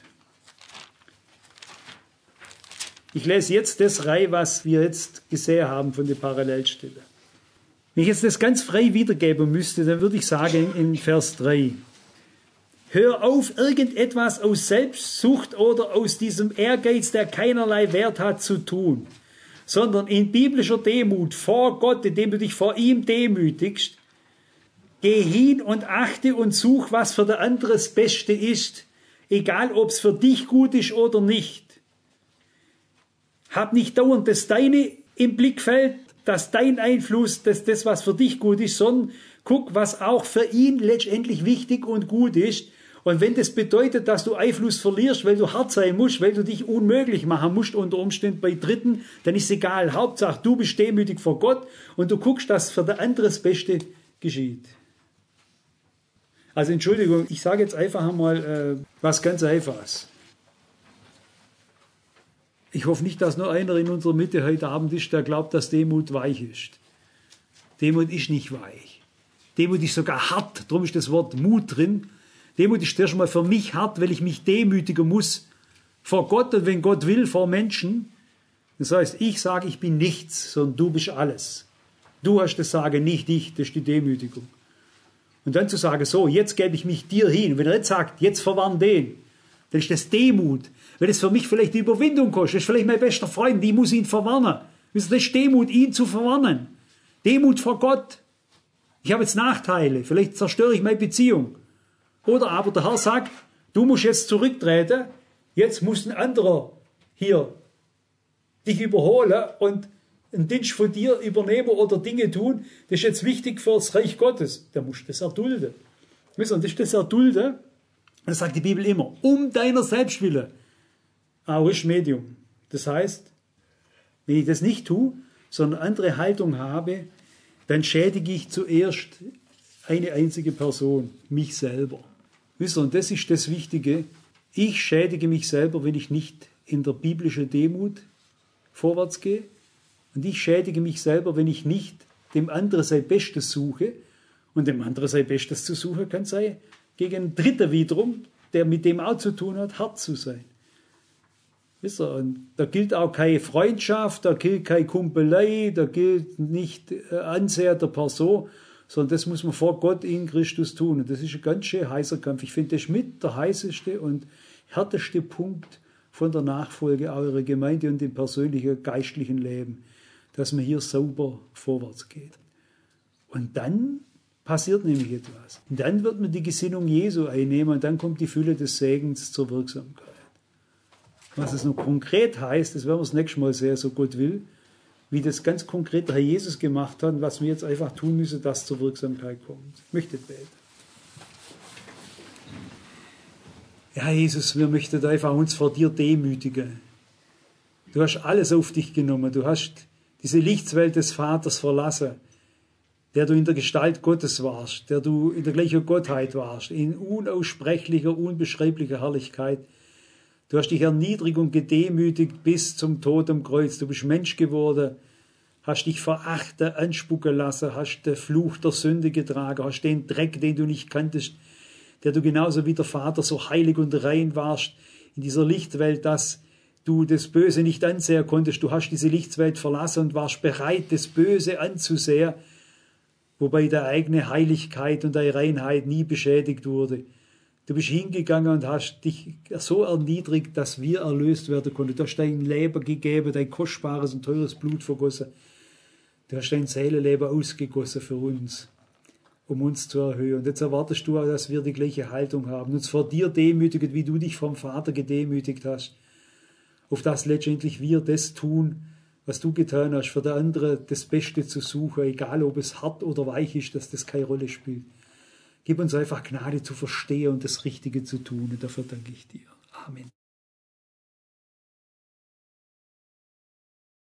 Ich lese jetzt das rein, was wir jetzt gesehen haben von der Parallelstelle. Wenn ich jetzt das ganz frei wiedergeben müsste, dann würde ich sagen in Vers drei, hör auf, irgendetwas aus Selbstsucht oder aus diesem Ehrgeiz, der keinerlei Wert hat, zu tun, sondern in biblischer Demut vor Gott, indem du dich vor ihm demütigst, geh hin und achte und such, was für der andere das Beste ist, egal ob es für dich gut ist oder nicht. Hab nicht dauernd das Deine im Blickfeld, dass dein Einfluss, dass das, was für dich gut ist, sondern guck, was auch für ihn letztendlich wichtig und gut ist. Und wenn das bedeutet, dass du Einfluss verlierst, weil du hart sein musst, weil du dich unmöglich machen musst unter Umständen bei Dritten, dann ist egal. Hauptsache, du bist demütig vor Gott und du guckst, dass für der andere das Beste geschieht. Also Entschuldigung, ich sage jetzt einfach einmal äh, was ganz Einfaches. Ich hoffe nicht, dass nur einer in unserer Mitte heute Abend ist, der glaubt, dass Demut weich ist. Demut ist nicht weich. Demut ist sogar hart, darum ist das Wort Mut drin. Demut ist erst mal für mich hart, weil ich mich demütigen muss vor Gott und wenn Gott will, vor Menschen. Das heißt, ich sage, ich bin nichts, sondern du bist alles. Du hast das Sagen, nicht ich, das ist die Demütigung. Und dann zu sagen, so, jetzt gebe ich mich dir hin. Wenn er jetzt sagt, jetzt verwarn den, dann ist das Demut. Wenn es für mich vielleicht die Überwindung kostet, das ist vielleicht mein bester Freund, die muss ihn verwarnen. Das ist Demut, ihn zu verwarnen. Demut vor Gott. Ich habe jetzt Nachteile, vielleicht zerstöre ich meine Beziehung. Oder aber der Herr sagt, du musst jetzt zurücktreten, jetzt muss ein anderer hier dich überholen und einen Dienst von dir übernehmen oder Dinge tun, das ist jetzt wichtig für das Reich Gottes. Da musst du das erdulden. Wisst ihr, das ist das Erdulden, das sagt die Bibel immer, um deiner selbst willen. Aurisch Medium. Das heißt, wenn ich das nicht tue, sondern andere Haltung habe, dann schädige ich zuerst eine einzige Person, mich selber. Wisst ihr, und das ist das Wichtige. Ich schädige mich selber, wenn ich nicht in der biblischen Demut vorwärts gehe. Und ich schädige mich selber, wenn ich nicht dem anderen sein Bestes suche. Und dem anderen sein Bestes zu suchen kann sein, gegen einen Dritten wiederum, der mit dem auch zu tun hat, hart zu sein. Wisst ihr, und da gilt auch keine Freundschaft, da gilt keine Kumpelei, da gilt nicht Ansehen der Person, sondern das muss man vor Gott in Christus tun. Und das ist ein ganz schön heißer Kampf. Ich finde, das ist mit der heißeste und härteste Punkt, von der Nachfolge eurer Gemeinde und dem persönlichen geistlichen Leben, dass man hier sauber vorwärts geht. Und dann passiert nämlich etwas. Und dann wird man die Gesinnung Jesu einnehmen und dann kommt die Fülle des Segens zur Wirksamkeit. Was es noch konkret heißt, das werden wir das nächste Mal sehen, so Gott will, wie das ganz konkret der Herr Jesus gemacht hat und was wir jetzt einfach tun müssen, dass zur Wirksamkeit kommt. Ich möchte beten. Ja, Jesus, wir möchten einfach uns vor dir demütigen. Du hast alles auf dich genommen. Du hast diese Lichtwelt des Vaters verlassen, der du in der Gestalt Gottes warst, der du in der gleichen Gottheit warst, in unaussprechlicher, unbeschreiblicher Herrlichkeit. Du hast dich erniedrigt und gedemütigt bis zum Tod am Kreuz. Du bist Mensch geworden, hast dich verachten, anspucken lassen, hast den Fluch der Sünde getragen, hast den Dreck, den du nicht kanntest, der du genauso wie der Vater so heilig und rein warst in dieser Lichtwelt, dass du das Böse nicht ansehen konntest. Du hast diese Lichtwelt verlassen und warst bereit, das Böse anzusehen, wobei deine eigene Heiligkeit und deine Reinheit nie beschädigt wurde. Du bist hingegangen und hast dich so erniedrigt, dass wir erlöst werden konnten. Du hast dein Leben gegeben, dein kostbares und teures Blut vergossen. Du hast dein Seelenleben ausgegossen für uns, um uns zu erhöhen. Und jetzt erwartest du auch, dass wir die gleiche Haltung haben, uns vor dir demütigen, wie du dich vom Vater gedemütigt hast, auf das letztendlich wir das tun, was du getan hast, für den anderen das Beste zu suchen, egal ob es hart oder weich ist, dass das keine Rolle spielt. Gib uns einfach Gnade zu verstehen und das Richtige zu tun. Und dafür danke ich dir. Amen.